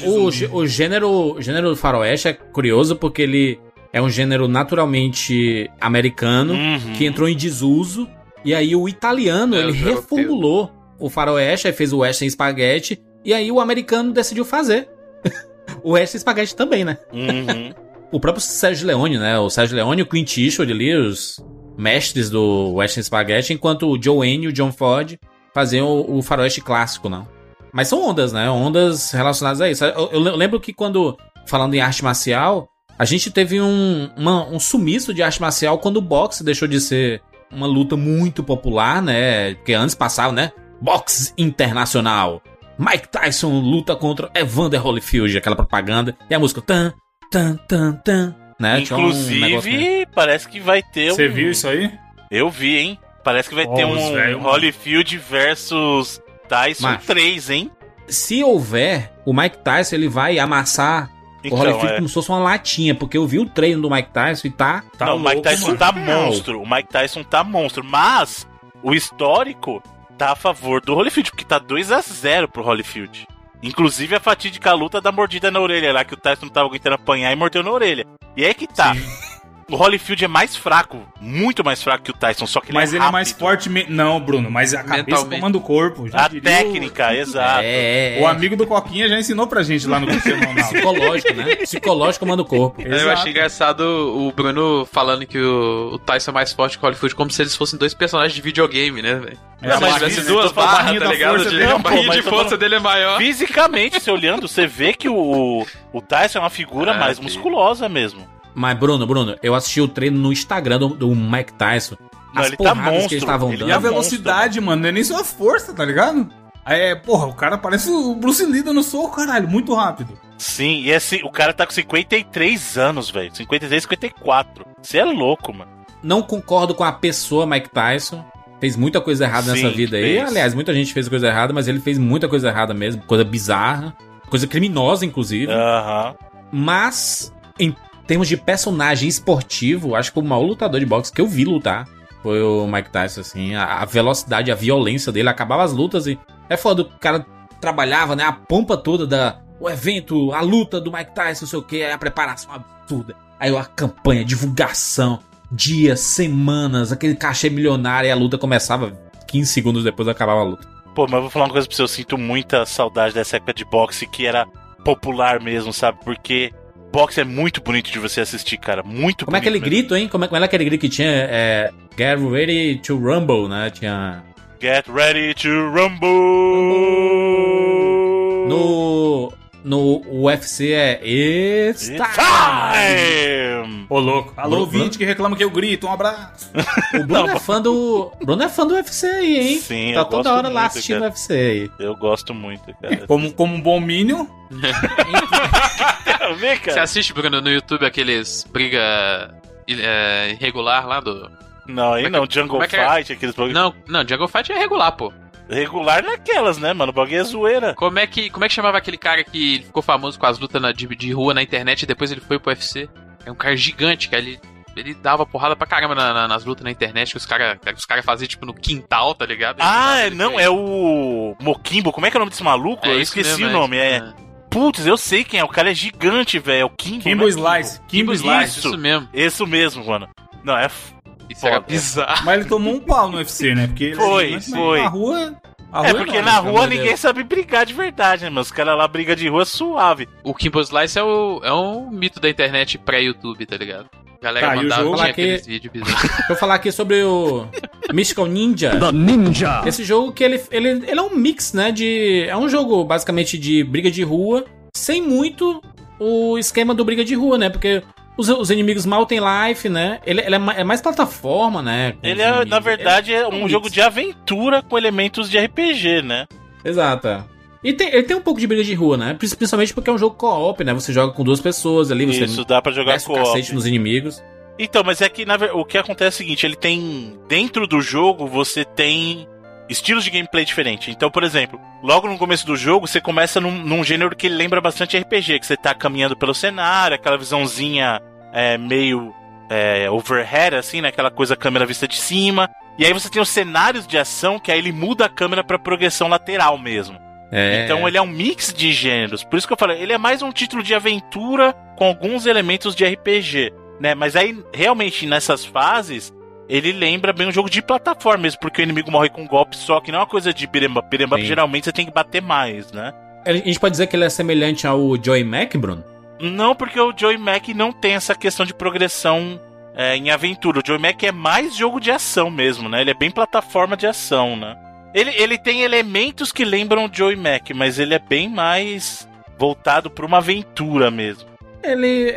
O gênero faroeste é curioso porque ele é um gênero naturalmente americano, que entrou em desuso, e aí o italiano, ele reformulou o faroeste, aí fez o western spaghetti, e aí o americano decidiu fazer o western spaghetti também, né? O próprio Sergio Leone, né? O Sergio Leone e o Clint Eastwood ali, os mestres do western spaghetti, enquanto o Joe Wayne e o John Ford faziam o faroeste clássico, não. Mas são ondas, né? Ondas relacionadas a isso. Eu lembro que quando, falando em arte marcial, a gente teve um sumiço de arte marcial quando o boxe deixou de ser uma luta muito popular, né? Porque antes passava, né? Boxe internacional. Mike Tyson luta contra Evander Holyfield, aquela propaganda. E a música tan, tan, tan, tan, né? Inclusive, parece que vai ter Você viu isso aí? Eu vi, hein? Parece que vai ter Holyfield versus Tyson 3, hein? Se houver, o Mike Tyson ele vai amassar o Holyfield como se fosse uma latinha, porque eu vi o treino do Mike Tyson e tá não, o Mike Tyson tá monstro. O Mike Tyson tá monstro. Mas o histórico tá a favor do Holyfield, porque tá 2-0 pro Holyfield. Inclusive a fatídica luta da mordida na orelha lá, que o Tyson não tava aguentando apanhar e mordeu na orelha. E aí que tá. Sim. O Holyfield é mais fraco, muito mais fraco que o Tyson, só que ele mas ele é mais forte... Não, Bruno, mas a cabeça comanda o corpo. A técnica, exato. O amigo do Coquinha já ensinou pra gente lá no Cristiano Ronaldo. Psicológico, né? Psicológico comanda o corpo. Eu achei engraçado o Bruno falando que o Tyson é mais forte que o Holyfield, como se eles fossem dois personagens de videogame, né, velho? Mas tivesse duas barras, tá ligado? A barrinha de força dele é maior. Fisicamente, você olhando, você vê que o Tyson é uma figura mais musculosa mesmo. Mas, Bruno, eu assisti o treino no Instagram do Mike Tyson. As porradas que eles estavam dando. E a velocidade, mano, não é nem só a força, tá ligado? Aí, o cara parece o Bruce Lee no soco, caralho, muito rápido. Sim, e assim, o cara tá com 53 anos, velho. 53, 54. Você é louco, mano. Não concordo com a pessoa Mike Tyson. Fez muita coisa errada nessa vida aí. Aliás, muita gente fez coisa errada, mas ele fez muita coisa errada mesmo. Coisa bizarra. Coisa criminosa, inclusive. Mas, em termos de personagem esportivo, acho que o maior lutador de boxe que eu vi lutar foi o Mike Tyson, assim. A velocidade, a violência dele, acabava as lutas e... É foda, o cara trabalhava, né? A pompa toda o evento, a luta do Mike Tyson, não sei o que, a preparação absurda. Aí a campanha, divulgação, dias, semanas, aquele cachê milionário, e a luta começava 15 segundos depois acabava a luta. Pô, mas eu vou falar uma coisa pra você, eu sinto muita saudade dessa época de boxe que era popular mesmo, sabe? Porque boxe é muito bonito de você assistir, cara, muito bonito. Como é aquele grito, hein? Como é aquele grito que tinha? Get ready to rumble, né? Tinha... Get ready to rumble! No UFC é It's time! Ô, louco. Alô, ouvinte que reclama que eu grito, um abraço. O Bruno é fã do UFC aí, hein? Sim, tá toda hora lá assistindo o UFC aí. Eu gosto muito, cara. Como um bom Minion. Você assiste, Bruno, no YouTube aqueles briga irregular lá do... Não, aí não, Jungle Fight, aqueles programas. Não, Jungle Fight é regular, pô. Regular naquelas, né, mano? O bagulho é zoeira. Como é que chamava aquele cara que ficou famoso com as lutas de rua na internet e depois ele foi pro UFC? É um cara gigante, que ele dava porrada pra caramba nas lutas na internet, que os caras faziam, tipo, no quintal, tá ligado? É o Mokimbo. Como é que é o nome desse maluco? Eu esqueci mesmo, o nome, Putz, eu sei quem é. O cara é gigante, velho. É o Kimbo Slice. Kimbo Slice. Isso mesmo, mano. Não, isso era bizarro. Mas ele tomou um pau no UFC, né? Porque foi. Na rua... porque na rua ninguém sabe brigar de verdade, né, mano? Os caras lá brigam de rua suave. O Kimbo Slice é um mito da internet pré-YouTube, tá ligado? A galera mandava aqueles vídeos bizarros. Vou falar aqui sobre Mystical Ninja. The Ninja. Esse jogo que ele é um mix, né, é um jogo basicamente de briga de rua, sem muito o esquema do briga de rua, né, porque os inimigos mal têm life, né, ele é mais plataforma, né. Ele é, na verdade, é um jogo de aventura com elementos de RPG, né. Exato. E ele tem um pouco de briga de rua, né? Principalmente porque é um jogo co-op, né? Você joga com 2 pessoas ali, você Isso, dá pra jogar desce o cacete nos inimigos. Então, mas é que o que acontece é o seguinte, ele tem... Dentro do jogo, você tem estilos de gameplay diferentes. Então, por exemplo, logo no começo do jogo, você começa num gênero que lembra bastante RPG, que você tá caminhando pelo cenário, aquela visãozinha meio overhead, assim, né? Aquela coisa câmera vista de cima. E aí você tem os cenários de ação, que aí ele muda a câmera pra progressão lateral mesmo. Então ele é um mix de gêneros. Por isso que eu falei, ele é mais um título de aventura com alguns elementos de RPG, né? Mas aí, realmente, nessas fases, ele lembra bem um jogo de plataforma mesmo, porque o inimigo morre com um golpe só, que não é uma coisa de beat'em up. Beat'em up, geralmente, você tem que bater mais, né? A gente pode dizer que ele é semelhante ao Joy Mac, Bruno? Não, porque o Joy Mac não tem essa questão de progressão em aventura. O Joy Mac é mais jogo de ação mesmo, né? Ele é bem plataforma de ação, né? Ele tem elementos que lembram o Joy Mac, mas ele é bem mais voltado para uma aventura mesmo. Ele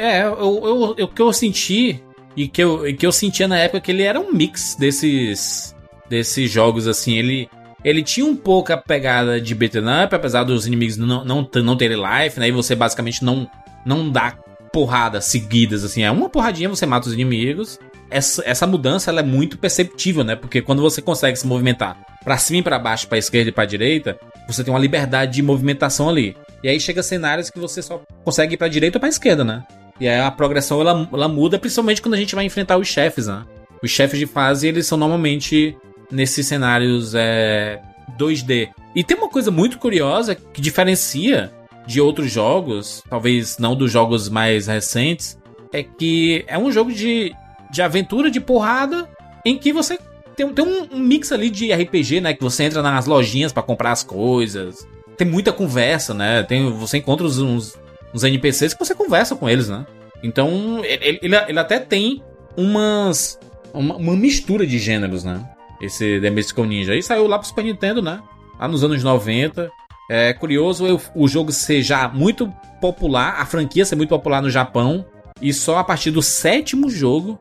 o que eu senti e que eu sentia na época que ele era um mix desses jogos assim. Ele tinha um pouco a pegada de beat'em up, apesar dos inimigos não terem life, né? E você basicamente não dá porradas seguidas assim. É uma porradinha, você mata os inimigos. Essa mudança ela é muito perceptível, né? Porque quando você consegue se movimentar pra cima e pra baixo, pra esquerda e pra direita, você tem uma liberdade de movimentação ali. E aí chega cenários que você só consegue ir pra direita ou pra esquerda, né? E aí a progressão ela muda, principalmente quando a gente vai enfrentar os chefes, né? Os chefes de fase, eles são normalmente nesses cenários 2D. E tem uma coisa muito curiosa que diferencia de outros jogos, talvez não dos jogos mais recentes, é que é um jogo de aventura, de porrada, em que você tem um mix ali de RPG, né? Que você entra nas lojinhas pra comprar as coisas. Tem muita conversa, né? Você encontra uns NPCs que você conversa com eles, né? Então, ele até tem uma mistura de gêneros, né? Esse The Mystical Ninja. Aí saiu lá pro Super Nintendo, né? Lá nos anos 90. É curioso o jogo ser já muito popular, a franquia ser muito popular no Japão. E só a partir do 7º jogo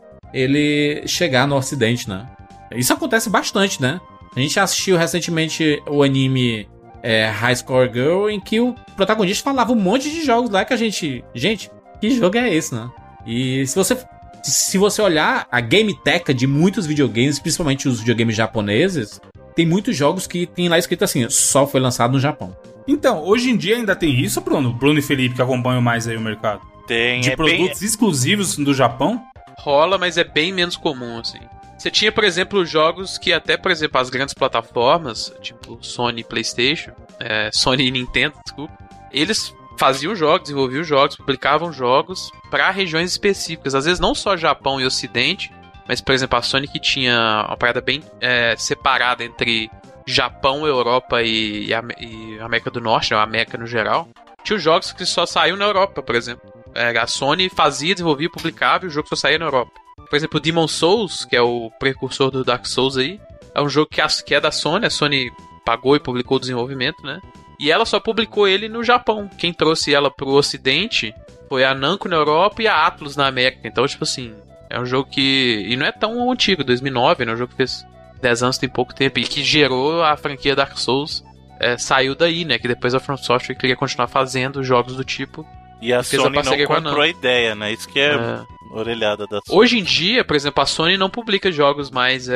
ele chegar no ocidente, né? Isso acontece bastante, né? A gente assistiu recentemente o anime High Score Girl, em que o protagonista falava um monte de jogos lá que a gente... Gente, que jogo é esse, né? E se você olhar a gameteca de muitos videogames, principalmente os videogames japoneses, tem muitos jogos que tem lá escrito assim, só foi lançado no Japão. Então, hoje em dia ainda tem isso, Bruno? Bruno e Felipe, que acompanham mais aí o mercado. Tem. De produtos exclusivos do Japão? Rola, mas é bem menos comum, assim. Você tinha, por exemplo, jogos que até, por exemplo, as grandes plataformas, tipo Sony e PlayStation, Sony e Nintendo, desculpa, eles faziam jogos, desenvolviam jogos, publicavam jogos para regiões específicas. Às vezes não só Japão e Ocidente, mas, por exemplo, a Sony que tinha uma parada bem separada entre Japão, Europa e América do Norte, né, a América no geral. Tinha jogos que só saíam na Europa, por exemplo. A Sony fazia, desenvolvia, publicava e o jogo só saía na Europa. Por exemplo, Demon's Souls, que é o precursor do Dark Souls aí, é um jogo que é da Sony, a Sony pagou e publicou o desenvolvimento, né? E ela só publicou ele no Japão. Quem trouxe ela pro Ocidente foi a Namco na Europa e a Atlus na América. Então, tipo assim, é um jogo que... E não é tão antigo, 2009, né? É um jogo que fez 10 anos, tem pouco tempo, e que gerou a franquia Dark Souls. Saiu daí, né? Que depois a From Software queria continuar fazendo jogos do tipo. E a Sony não comprou a ideia, né? Isso que é orelhada da Sony. Hoje em dia, por exemplo, a Sony não publica jogos mais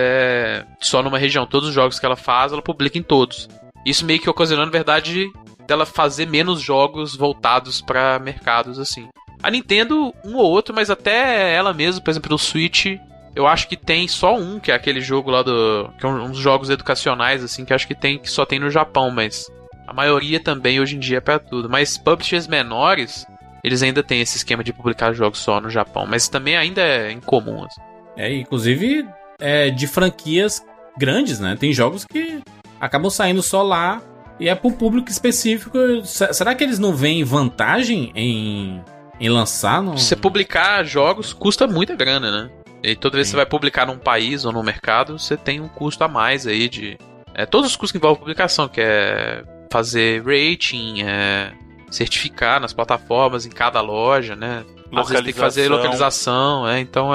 só numa região. Todos os jogos que ela faz, ela publica em todos. Isso meio que ocasionou, na verdade, dela fazer menos jogos voltados pra mercados, assim. A Nintendo, um ou outro, mas até ela mesma, por exemplo, no Switch, eu acho que tem só um, que é aquele jogo lá que é um dos jogos educacionais, assim, que acho que só tem no Japão, mas a maioria também hoje em dia é pra tudo. Mas publishers menores, eles ainda têm esse esquema de publicar jogos só no Japão, mas também ainda é incomum, assim. Inclusive, de franquias grandes, né? Tem jogos que acabam saindo só lá e é pro público específico. Será que eles não veem vantagem em lançar? Você publicar jogos custa muita grana, né? E toda vez que você vai publicar num país ou no mercado, você tem um custo a mais aí de... todos os custos que envolvem publicação, que é fazer rating, certificar nas plataformas, em cada loja, né? Às vezes tem que fazer localização, então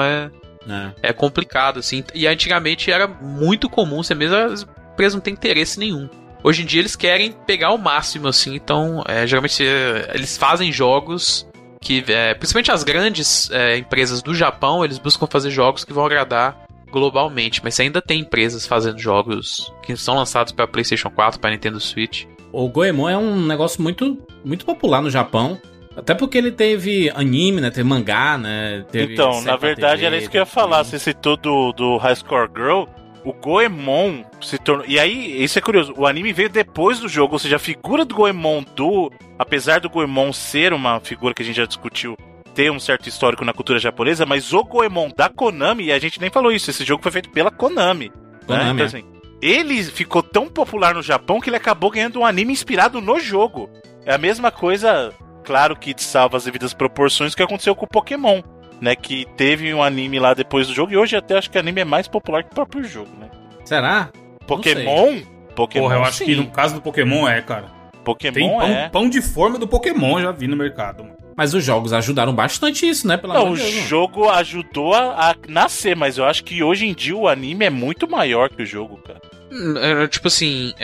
é complicado, assim. E antigamente era muito comum, você mesmo, as empresas não têm interesse nenhum. Hoje em dia eles querem pegar o máximo, assim, então geralmente eles fazem jogos que, principalmente as grandes empresas do Japão, eles buscam fazer jogos que vão agradar globalmente, mas ainda tem empresas fazendo jogos que são lançados para PlayStation 4, para Nintendo Switch. O Goemon é um negócio muito, muito popular no Japão, até porque ele teve anime, né, teve mangá, né, teve então, na verdade TV, era isso que eu ia falar, você citou do High Score Girl. O Goemon se tornou... E aí, isso é curioso, o anime veio depois do jogo, ou seja, a figura do Goemon apesar do Goemon ser uma figura que a gente já discutiu, ter um certo histórico na cultura japonesa, mas o Goemon da Konami, e a gente nem falou isso, esse jogo foi feito pela Konami. Né? Então, assim, ele ficou tão popular no Japão que ele acabou ganhando um anime inspirado no jogo. É a mesma coisa, claro que salva as devidas proporções, que aconteceu com o Pokémon. Né, que teve um anime lá depois do jogo, e hoje até acho que o anime é mais popular que o próprio jogo, né? Será? Pokémon? Porra, eu acho que no caso do Pokémon cara. Pokémon tem pão de forma do Pokémon, já vi no mercado, mano. Mas os jogos ajudaram bastante isso, né? O jogo ajudou a nascer, mas eu acho que hoje em dia o anime é muito maior que o jogo, cara. Tipo assim,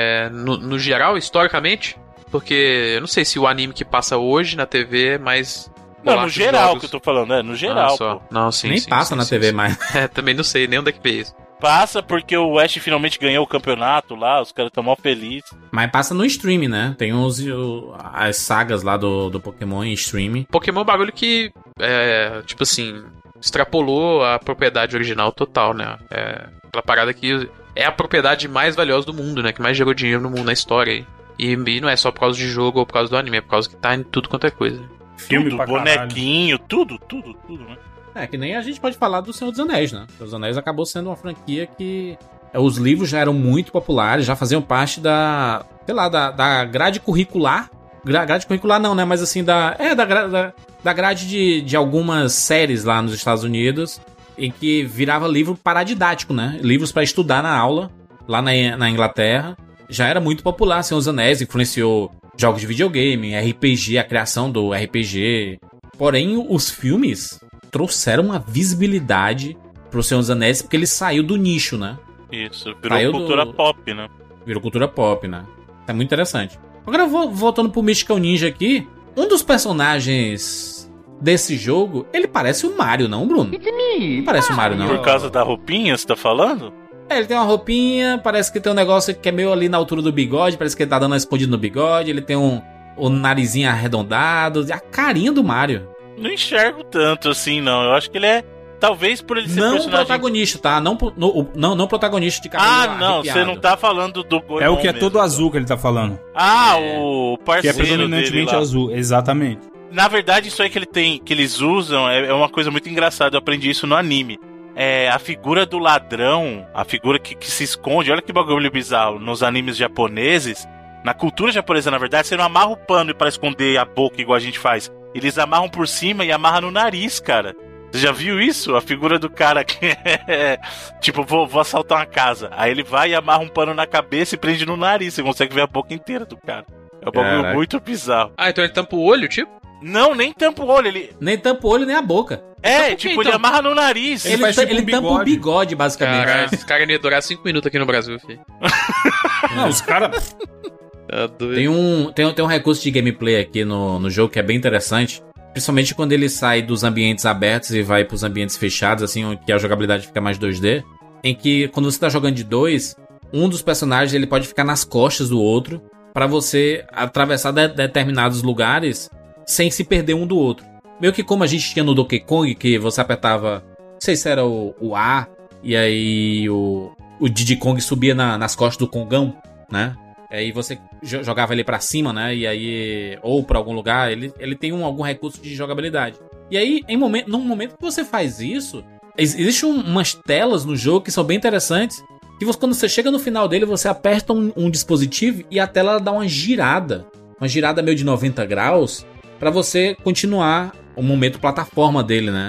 no geral, historicamente, porque eu não sei se o anime que passa hoje na TV é mais... Não, no geral que eu tô falando, no geral, pô. Não, sim, nem sim, passa sim, na sim, TV sim. mais. Também não sei nem onde é que veio isso. Passa porque o Ash finalmente ganhou o campeonato lá, os caras estão mó felizes. Mas passa no stream, né? Tem as sagas lá do Pokémon em stream. Pokémon é um bagulho que, tipo assim, extrapolou a propriedade original total, né? Aquela parada que é a propriedade mais valiosa do mundo, né? Que mais gerou dinheiro no mundo, na história aí. E não é só por causa de jogo ou por causa do anime, é por causa que tá em tudo quanto é coisa. Filme tudo, bonequinho, tudo, né? Que nem a gente pode falar do Senhor dos Anéis, né? O Senhor dos Anéis acabou sendo uma franquia que... Os livros já eram muito populares, já faziam parte da grade curricular. Grade curricular não, né? Mas assim, da grade de algumas séries lá nos Estados Unidos, em que virava livro paradidático, né? Livros para estudar na aula, lá na Inglaterra. Já era muito popular, Senhor dos Anéis, influenciou jogos de videogame, RPG, a criação do RPG. Porém, os filmes trouxeram uma visibilidade pro Senhor dos Anéis, porque ele saiu do nicho, né? Isso, virou cultura pop, né? Virou cultura pop, né? É muito interessante. Agora, voltando pro Mystical Ninja aqui, um dos personagens desse jogo, ele parece o Mario, não, Bruno? Não parece o Mario, não. Por causa da roupinha, você tá falando? Ele tem uma roupinha, parece que tem um negócio que é meio ali na altura do bigode, parece que ele tá dando uma escondida no bigode, ele tem um narizinho arredondado, a carinha do Mario. Não enxergo tanto assim, não. Eu acho que ele é, talvez por ele ser não personagem... protagonista, tá? Não protagonista de cabelo arrepiado. Não, você não tá falando do Goemon. É o que é mesmo, todo azul que ele tá falando. O parceiro que é predominantemente azul, exatamente. Na verdade, isso aí que eles usam é uma coisa muito engraçada. Eu aprendi isso no anime. A figura do ladrão, a figura que se esconde, olha que bagulho bizarro, nos animes japoneses, na cultura japonesa, na verdade, você não amarra o pano pra esconder a boca igual a gente faz. Eles amarram por cima e amarram no nariz, cara. Você já viu isso? A figura do cara que é... Tipo, vou assaltar uma casa. Aí ele vai e amarra um pano na cabeça e prende no nariz. Você consegue ver a boca inteira do cara. É um bagulho muito bizarro. Então ele tampa o olho, tipo? Não, nem tampa o olho. Ele... Nem tampa o olho, nem a boca. Ele amarra no nariz. Ele tampa o bigode, basicamente. Caralho, esse cara ia durar 5 minutos aqui no Brasil, filho. Não, os caras... Tem um recurso de gameplay aqui no jogo que é bem interessante. Principalmente quando ele sai dos ambientes abertos e vai pros ambientes fechados, assim, onde a jogabilidade fica mais 2D. Em que, quando você tá jogando de dois, um dos personagens ele pode ficar nas costas do outro pra você atravessar determinados lugares sem se perder um do outro. Meio que como a gente tinha no Donkey Kong, que você apertava, não sei se era o A, e aí o Diddy Kong subia nas costas do Kongão, né? Aí você jogava ele pra cima, né? E aí, ou pra algum lugar, ele tem algum recurso de jogabilidade. E aí, num momento que você faz isso, existem umas telas no jogo que são bem interessantes, que quando você chega no final dele, você aperta um dispositivo e a tela dá uma girada meio de 90 graus, pra você continuar o momento plataforma dele, né?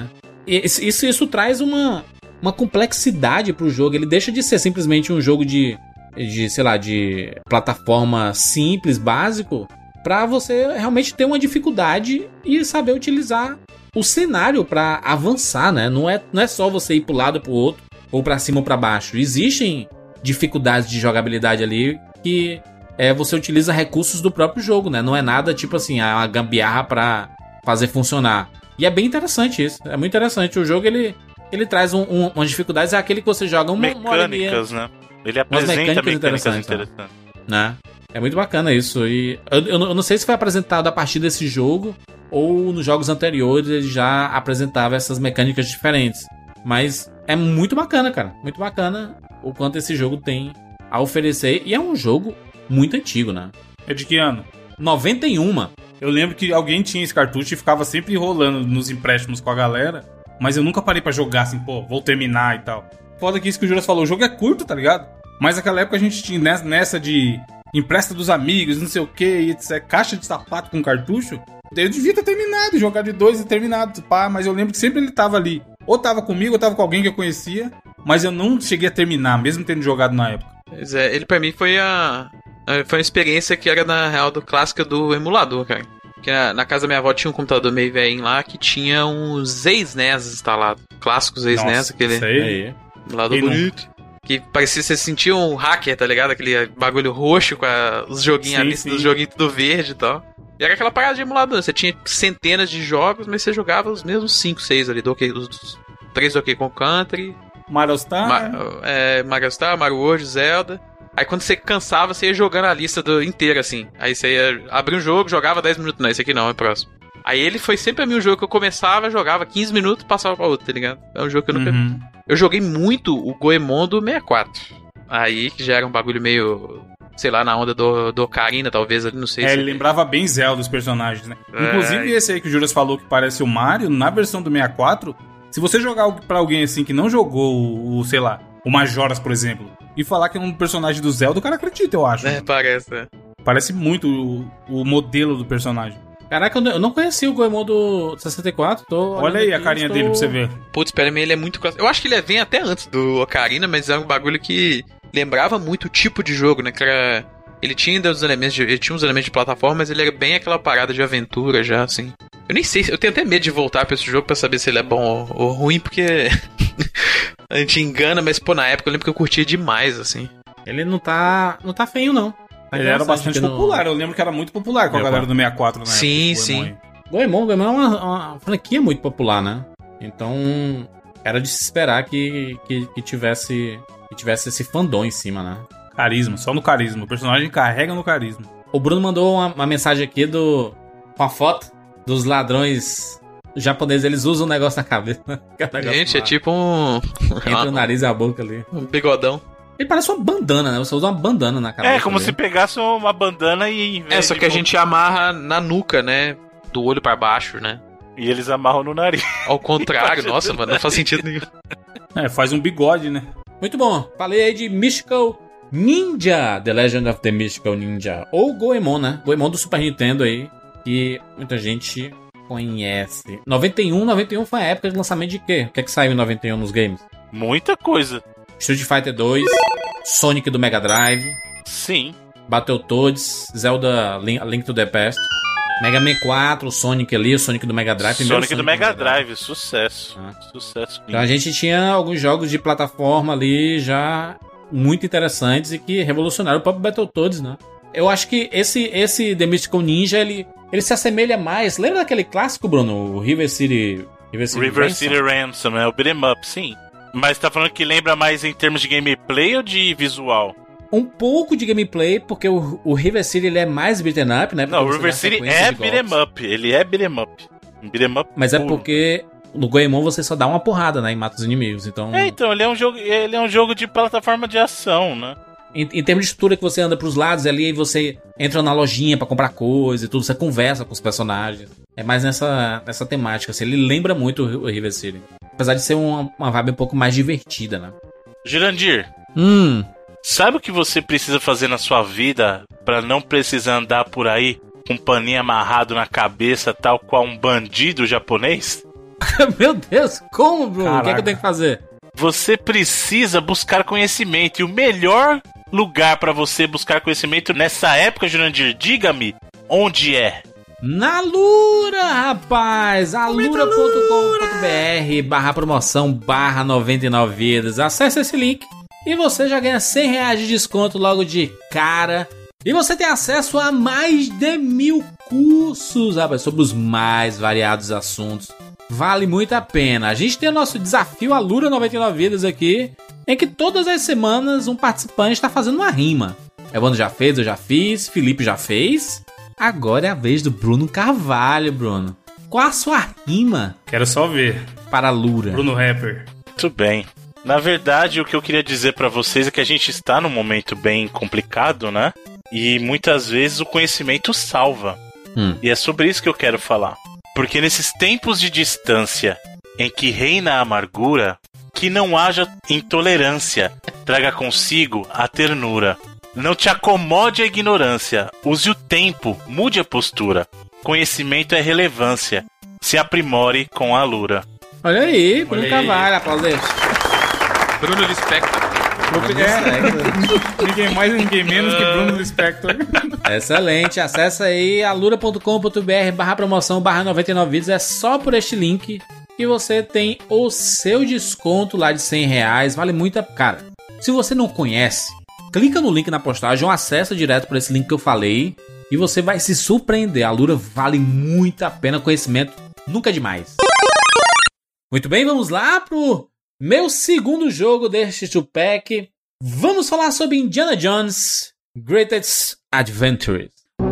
isso traz uma complexidade pro jogo. Ele deixa de ser simplesmente um jogo de sei lá, de plataforma simples, básico, pra você realmente ter uma dificuldade e saber utilizar o cenário pra avançar, né? Não é só você ir pro lado, pro outro, ou pra cima ou pra baixo. Existem dificuldades de jogabilidade ali que você utiliza recursos do próprio jogo, né? Não é nada tipo assim, a gambiarra pra fazer funcionar. E é bem interessante isso. É muito interessante. O jogo, ele traz umas dificuldades. É aquele que você joga uma mecânicas, né? Ele apresenta mecânicas interessantes. Né? É muito bacana isso. E eu não sei se foi apresentado a partir desse jogo ou nos jogos anteriores ele já apresentava essas mecânicas diferentes. Mas é muito bacana, cara. Muito bacana o quanto esse jogo tem a oferecer. E é um jogo muito antigo, né? É de que ano? 91. Eu lembro que alguém tinha esse cartucho e ficava sempre enrolando nos empréstimos com a galera. Mas eu nunca parei pra jogar assim, pô, vou terminar e tal. Foda que isso que o Juras falou, o jogo é curto, tá ligado? Mas naquela época a gente tinha nessa de empresta dos amigos, não sei o que, etc. Caixa de sapato com cartucho. Eu devia ter terminado, jogar de 2 e terminado, pá. Mas eu lembro que sempre ele tava ali. Ou tava comigo, ou tava com alguém que eu conhecia. Mas eu não cheguei a terminar, mesmo tendo jogado na época. Pois é, ele pra mim foi uma experiência que era na real do clássica do emulador, cara. Que na casa da minha avó tinha um computador meio velhinho lá que tinha uns ex-NES instalados. Clássicos ex-NES, aquele aí. emulador bonito. Que parecia que você sentia um hacker, tá ligado? Aquele bagulho roxo com os joguinhos ali, os joguinhos tudo verde e tal. E era aquela parada de emulador. Você tinha centenas de jogos, mas você jogava os mesmos 5, 6 ali. Os 3 do OK Kong Country. Mario Star. Mario Star, Mario World, Zelda. Aí quando você cansava, você ia jogando a lista inteira, assim. Aí você ia abrir um jogo, jogava 10 minutos. Não, esse aqui não, é o próximo. Aí ele foi sempre a mim um jogo que eu começava, jogava 15 minutos e passava pra outro, tá ligado? É um jogo que eu nunca... Eu joguei muito o Goemon do 64. Aí, que já era um bagulho meio... Sei lá, na onda do Ocarina, talvez, ali, não sei. Ele lembrava bem Zelda, os personagens, né? Inclusive, esse aí que o Juras falou que parece o Mario, na versão do 64, se você jogar pra alguém assim que não jogou sei lá, o Majoras, por exemplo, e falar que é um personagem do Zelda, o cara acredita, eu acho. Parece. Parece muito o modelo do personagem. Caraca, eu não conhecia o Goemon do 64. Olha aí a carinha dele pra você ver. Putz, pera aí, ele é muito... Eu acho que ele vem até antes do Ocarina, mas é um bagulho que lembrava muito o tipo de jogo, né? Que era... Ele tinha uns elementos de plataforma, mas ele era bem aquela parada de aventura já, assim. Eu nem sei, eu tenho até medo de voltar pra esse jogo pra saber se ele é bom ou ruim, porque a gente engana, mas pô, na época eu lembro que eu curtia demais, assim. Ele não tá feio, não. Ele era bastante popular, eu lembro que era muito popular com a galera do 64 na época. Sim. Goemon é uma franquia muito popular, né? Então, era de se esperar que tivesse esse fandom em cima, né? Carisma, só no carisma. O personagem carrega no carisma. O Bruno mandou uma mensagem aqui com a foto dos ladrões japoneses. Eles usam um negócio na cabeça. Gente, é tipo um... Entre o nariz e a boca ali. Um bigodão. Ele parece uma bandana, né? Você usa uma bandana na cabeça. É, como se pegasse uma bandana e... só que a gente amarra na nuca, né? Do olho pra baixo, né? E eles amarram no nariz. Ao contrário, nossa, mano, não faz sentido nenhum. Faz um bigode, né? Muito bom. Falei aí de Mystical Ninja, The Legend of the Mystical Ninja. Ou Goemon, né? Goemon do Super Nintendo aí, que muita gente conhece. 91 foi a época de lançamento de quê? O que é que saiu em 91 nos games? Muita coisa. Street Fighter 2, Sonic do Mega Drive. Sim. Battletoads, Zelda Link to the Past, Mega Man 4, o Sonic ali, o Sonic do Mega Drive. Sonic do Mega Drive, sucesso. Sucesso. Então a gente tinha alguns jogos de plataforma ali já muito interessantes e que revolucionaram o próprio Battletoads, né? Eu acho que esse The Mystical Ninja, ele se assemelha mais... Lembra daquele clássico, Bruno? O River City Ransom, o beat'em up, sim. Mas tá falando que lembra mais em termos de gameplay ou de visual? Um pouco de gameplay, porque o River City ele é mais beat'em up, né? Não, o River City é beat'em up. Ele é beat'em up. Mas é porque no Goemon você só dá uma porrada, né? E mata os inimigos, então... Então, ele é um jogo de plataforma de ação, né? Em termos de estrutura que você anda pros lados ali, você entra na lojinha pra comprar coisa e tudo, você conversa com os personagens. É mais nessa temática, assim, ele lembra muito o River City. Apesar de ser uma vibe um pouco mais divertida, né? Jurandir, sabe o que você precisa fazer na sua vida pra não precisar andar por aí com um paninho amarrado na cabeça, tal qual um bandido japonês? Meu Deus, como, Bruno? Caraca. O que é que eu tenho que fazer? Você precisa buscar conhecimento. E o melhor lugar pra você buscar conhecimento nessa época, Jurandir, diga-me, onde é? Na Lura, rapaz! alura.com.br/promoção/99vidas. Acesse esse link e você já ganha R$100 de desconto logo de cara. E você tem acesso a mais de 1000 cursos, rapaz, sobre os mais variados assuntos. Vale muito a pena. A gente tem o nosso desafio Alura 99 Vidas aqui, em que todas as semanas um participante está fazendo uma rima. Evandro já fez, eu já fiz, Felipe já fez. Agora é a vez do Bruno Carvalho, Bruno. Qual a sua rima? Quero só ver. Para a Lura. Bruno Rapper. Muito bem. Na verdade, o que eu queria dizer pra vocês é que a gente está num momento bem complicado, né? E muitas vezes o conhecimento salva. E é sobre isso que eu quero falar. Porque nesses tempos de distância em que reina a amargura, que não haja intolerância, traga consigo a ternura. Não te acomode a ignorância, use o tempo, mude a postura. Conhecimento é relevância, se aprimore com a Alura. Olha aí, Bruno Carvalho, aplausos. Bruno Lispector. Ninguém mais, ninguém menos que Bruno Lispector. Excelente, acessa aí alura.com.br/promoção/99 vídeos. É só por este link que você tem o seu desconto lá de R$100. Vale muito a... Cara, se você não conhece, clica no link na postagem ou acessa direto por esse link que eu falei e você vai se surpreender. A Alura vale muito a pena, conhecimento nunca é demais. Muito bem, vamos lá pro meu segundo jogo deste two-pack. Vamos falar sobre Indiana Jones Greatest Adventures.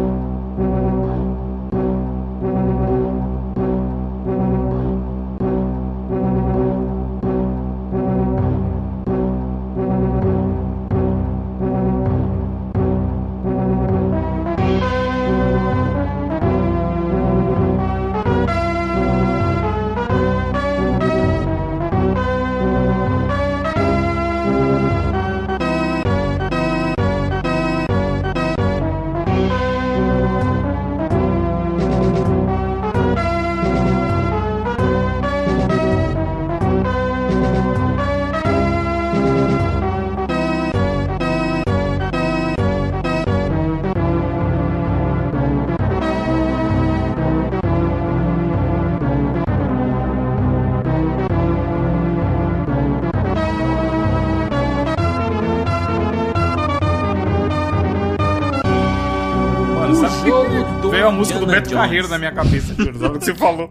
Veio a música do Beto Carreiro na minha cabeça, juro, sabe o que você falou?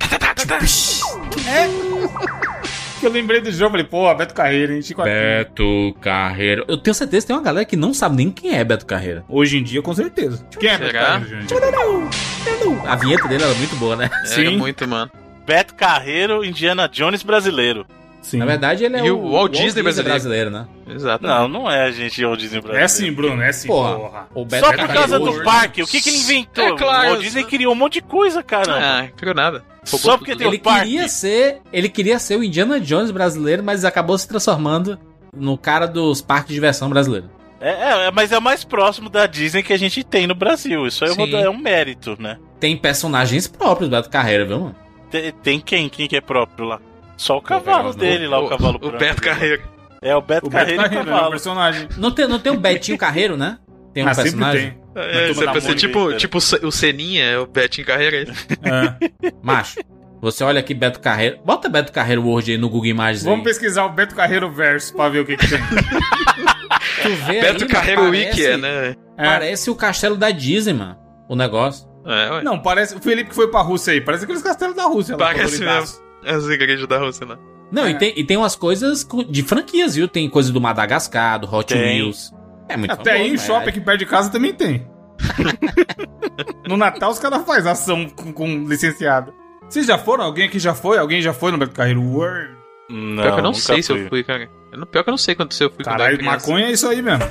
Que eu lembrei do jogo, falei, pô, Beto Carreiro, hein? Beto Carreiro. Eu tenho certeza que tem uma galera que não sabe nem quem é Beto Carreiro. Hoje em dia, com certeza. Quem é Beto Carreiro, gente? A vinheta dele era muito boa, né? Sim. Muito, mano. Beto Carreiro, Indiana Jones brasileiro. Sim. Na verdade, ele é o Walt Disney brasileiro, né? Exato. Não é, gente, o Walt Disney brasileiro. É sim, Bruno, é sim. Porra. Só por causa do parque. O que ele inventou? É claro. O Walt Disney criou um monte de coisa, cara. Ah, criou nada. Só porque tem o parque. Ele queria ser o Indiana Jones brasileiro, mas acabou se transformando no cara dos parques de diversão brasileiros. Mas é o mais próximo da Disney que a gente tem no Brasil. Isso é um mérito, né? Tem personagens próprios do Beto Carreiro, viu, mano? Tem quem? Quem que é próprio lá? Só o cavalo dele lá, o cavalo branco. O Beto Carreiro. É, o Beto Carreiro e o cavalo. É um personagem. Não tem um Betinho Carreiro, né? Tem um personagem. Você pensa tipo o Seninha, é o Betinho Carreiro. Macho, você olha aqui Beto Carreiro. Bota Beto Carreiro Word aí no Google Imagens. Vamos pesquisar o Beto Carreiro verso pra ver o que tem. Tu vê Beto aí, Carreiro Wiki, né? Parece o castelo da Disney, mano. O negócio. Não, parece... O Felipe que foi pra Rússia aí. Parece aqueles castelos da Rússia. Parece mesmo. As igrejas da Rússia, né? Não, e tem umas coisas de franquias, viu? Tem coisa do Madagascar, do Hot Wheels. É muito até famoso, aí o shopping aqui perto de casa também tem. No Natal os caras fazem ação com licenciado. Vocês já foram? Alguém aqui já foi? Alguém já foi no Beto Carreiro World? Não, pior que eu não sei se eu fui, cara. Pior que eu não sei quando eu fui. Caralho, maconha é isso aí mesmo.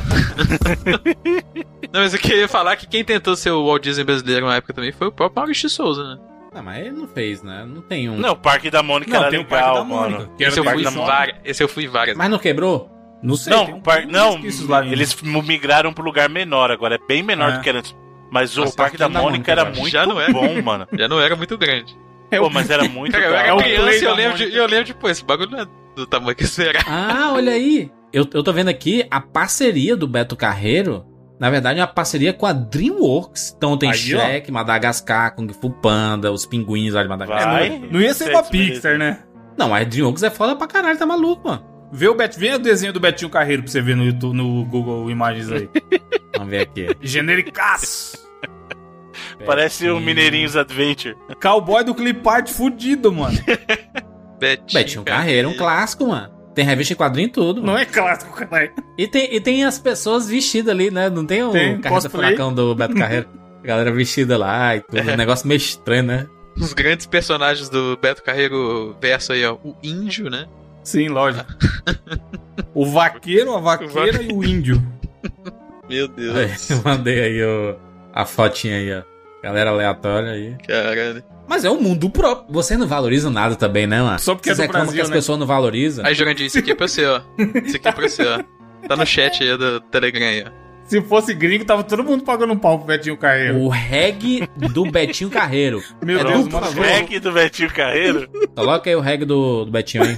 Não, mas eu queria falar que quem tentou ser o Walt Disney brasileiro na época também foi o próprio Maurício de Souza, né? Não, mas ele não fez, né? Não tem um... Não, o Parque da Mônica era legal, mano. Esse eu fui várias. Mas não quebrou? Não sei. Não, eles migraram pro lugar menor agora. É bem menor do que era antes. Mas o Parque da Mônica era muito bom, mano. Já não era muito grande. Pô, mas era muito cara, legal. Eu era criança e eu lembro de, pô, esse bagulho não é do tamanho que será. Ah, olha aí. Eu tô vendo aqui a parceria do Beto Carreiro. Na verdade, é uma parceria com a DreamWorks. Então tem Shrek, Madagascar, Kung Fu Panda, os pinguins lá de Madagascar. Não ia ser uma Pixar, né? Não, mas a DreamWorks é foda pra caralho, tá maluco, mano. Vê o desenho do Betinho Carreiro pra você ver no YouTube, no Google Imagens aí. Vamos ver aqui. Genericaço. Parece o Mineirinhos Adventure. Cowboy do Clip Art fudido, mano. Betinho Carreiro, um clássico, mano. Tem revista em quadrinho e tudo, mano. Não é clássico, caralho. E tem as pessoas vestidas ali, né? Não tem o Carreta Furacão do Beto Carreiro. A galera vestida lá e tudo. Um negócio meio estranho, né? Os grandes personagens do Beto Carreiro verso aí, ó. O índio, né? Sim, lógico. O vaqueiro, a vaqueira e o índio. Meu Deus. Eu mandei aí a fotinha aí, ó. Galera aleatória aí. Caralho. Mas é um mundo próprio. Vocês não valorizam nada também, né, mano? Só porque vocês é do Brasil, que as né? pessoas não valorizam. Aí, Jurandir, isso aqui é pra você, ó. Isso aqui é pra você, ó. Tá no chat aí do Telegram aí, ó. Se fosse gringo, tava todo mundo pagando um pau pro Betinho Carreiro. O reggae do Betinho Carreiro. Meu é Deus, duplo, mano. O reggae do Betinho Carreiro? Coloca aí o reggae do Betinho aí.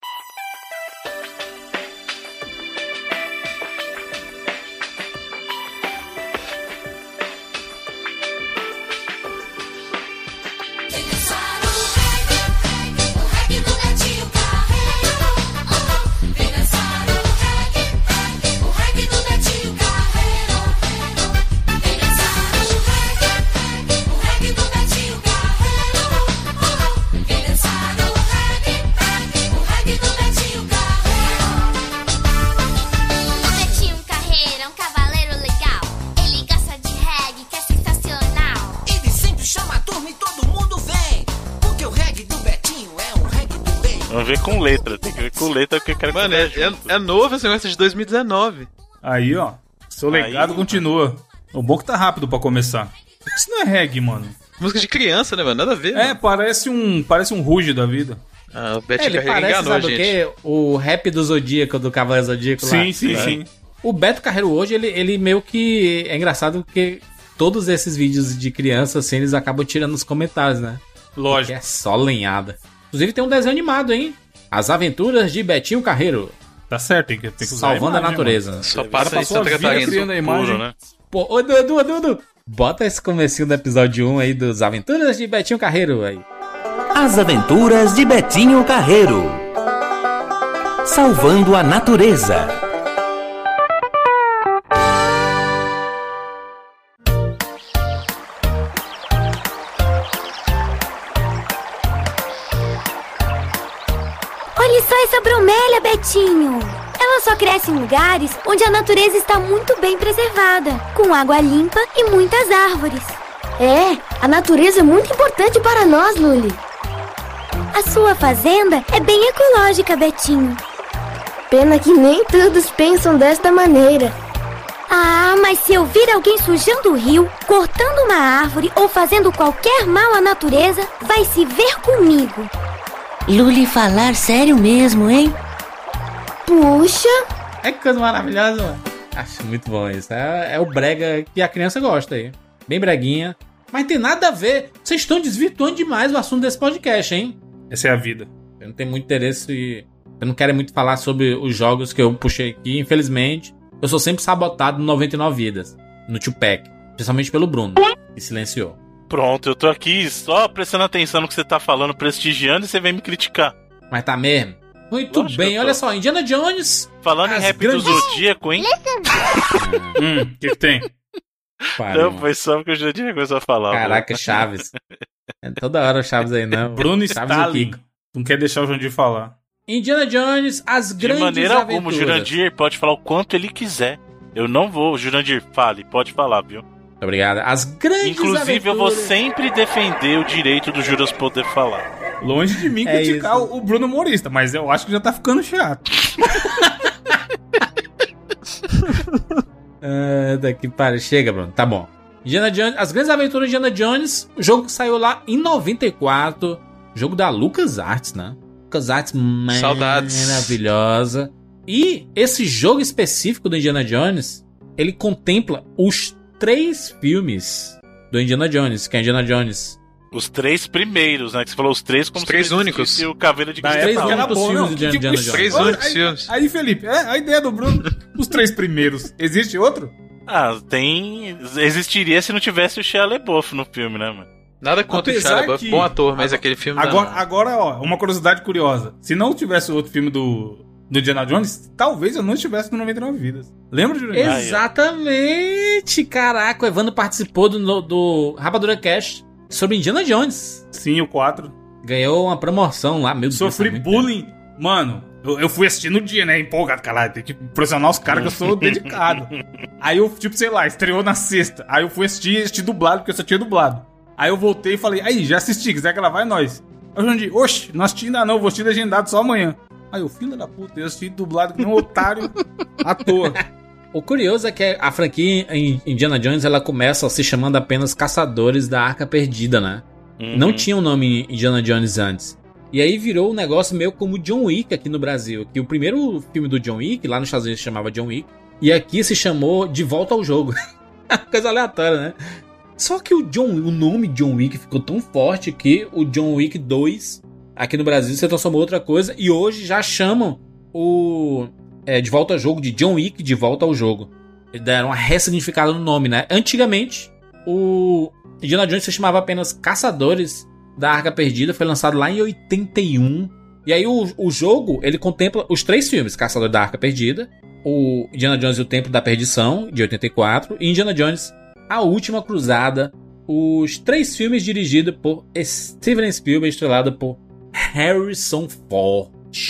Vamos ver com letra, tem que ver com letra que eu quero. Mano, é novo esse negócio de 2019. Aí, ó. Seu legado Aí, continua. O bom que tá rápido pra começar. Isso não é reggae, mano. Música de criança, né, mano? Nada a ver. É, parece um ruge da vida. Ah, o Betinho Ele Carreiro parece, enganou, sabe gente. o quê? O rap do Zodíaco, do Cavaleiro Zodíaco lá. Sim, sim, né? sim. O Beto Carreiro hoje, ele meio que... É engraçado porque todos esses vídeos de criança, assim, eles acabam tirando nos comentários, né? Lógico. Que é só lenhada. Inclusive tem um desenho animado, hein? As Aventuras de Betinho Carreiro. Tá certo, tem que usar Salvando a imagem, natureza. mano. Só para pra passou a Santa vida Catarina. criando a imagem. né? Pô, ô Dudu, bota esse comecinho do episódio 1 aí dos Aventuras de Betinho Carreiro aí. As Aventuras de Betinho Carreiro. Salvando a natureza. Olha só essa bromélia, Betinho. Ela só cresce em lugares onde a natureza está muito bem preservada, com água limpa e muitas árvores. É, a natureza é muito importante para nós, Luli. A sua fazenda é bem ecológica, Betinho. Pena que nem todos pensam desta maneira. Ah, mas se eu vir alguém sujando o rio, cortando uma árvore ou fazendo qualquer mal à natureza, vai se ver comigo. Luli falar sério mesmo, hein? Puxa! É que coisa maravilhosa, mano. Acho muito bom isso. É o brega que a criança gosta aí. Bem breguinha. Mas tem nada a ver. Vocês estão desvirtuando demais o assunto desse podcast, hein? Essa é a vida. Eu não tenho muito interesse e... Eu não quero muito falar sobre os jogos que eu puxei aqui. Infelizmente, eu sou sempre sabotado no 99 Vidas. No Tupac. Principalmente pelo Bruno, que silenciou. Pronto, eu tô aqui só prestando atenção no que você tá falando, prestigiando, e você vem me criticar. Mas tá mesmo? Muito Lógico bem, que eu tô. olha só. Indiana Jones... Falando em As rap grandes- do Zodíaco, hein? O que tem? Pariu, Não, mano. foi só porque o Jodinho começou a falar. Caraca, Chaves. É toda hora o Chaves aí, não. Bruno Chaves e Stalin. Kiko. Não quer deixar o Jandir falar. Indiana Jones, as De grandes maneira alguma, o aventuras. Jurandir pode falar o quanto ele quiser. Eu não vou, Jurandir, fale, pode falar, viu? Muito obrigado. As grandes Inclusive, eu vou aventuras. sempre defender o direito do Juras poder falar. Longe de mim É criticar isso. o Bruno humorista, mas eu acho que já tá ficando chato. Daqui para. Chega, Bruno. Tá bom. Indiana Jones, as grandes aventuras de Indiana Jones. O jogo que saiu lá em 94. Jogo da LucasArts, né? LucasArts Saudades. maravilhosa. E esse jogo específico do Indiana Jones, ele contempla os 3 filmes do Indiana Jones, que é Indiana Jones Os 3 primeiros, né? Que você falou os 3 como os 3 únicos. E o Caveira de Cristal. Os 3 únicos filmes de Indiana Jones. Os 3 únicos filmes. Aí, Felipe, a ideia do Bruno, os 3 primeiros. Existe outro? Existiria se não tivesse o Shia LaBeouf no filme, né, mano? Nada contra o Shia LaBeouf, bom ator, mas aquele filme... Agora, ó, uma curiosidade curiosa. Se não tivesse outro filme do Indiana Jones, talvez eu não estivesse no 99 Vidas. Lembra, Jurandir? Exatamente! Caraca, o Evandro participou do Rapadura Cast sobre Indiana Jones. Sim, o 4. Ganhou uma promoção lá, meu Deus. Sofri bullying. Tempo. Mano, eu fui assistir no dia, né? Empolgado, caralho. Tem que pressionar os caras que eu sou dedicado. Aí eu, tipo, sei lá, estreou na sexta. Aí eu fui assistir dublado, porque eu só tinha dublado. Aí eu voltei e falei, aí, já assisti, quiser gravar é nóis. Aí o Jandir, oxe, não assisti ainda não, vou assistir legendado só amanhã. Aí eu, filho da puta, eu assisti dublado que nem um otário à toa. O curioso é que a franquia em Indiana Jones, ela começa se chamando apenas Caçadores da Arca Perdida, né? Não tinha o nome Indiana Jones antes. E aí virou um negócio meio como John Wick aqui no Brasil. Que o primeiro filme do John Wick, lá nos Estados Unidos se chamava John Wick. E aqui se chamou De Volta ao Jogo. Coisa aleatória, né? Só que o nome John Wick ficou tão forte que o John Wick 2 aqui no Brasil se transformou em outra coisa. E hoje já chamam o De Volta ao Jogo de John Wick De Volta ao Jogo. Eles deram uma ressignificada no nome, né? Antigamente, o Indiana Jones se chamava apenas Caçadores da Arca Perdida. Foi lançado lá em 81. E aí o jogo, ele contempla os 3 filmes. Caçador da Arca Perdida, o Indiana Jones e o Templo da Perdição, de 84. E Indiana Jones, A Última Cruzada. Os 3 filmes dirigidos por Steven Spielberg, estrelado por Harrison Ford.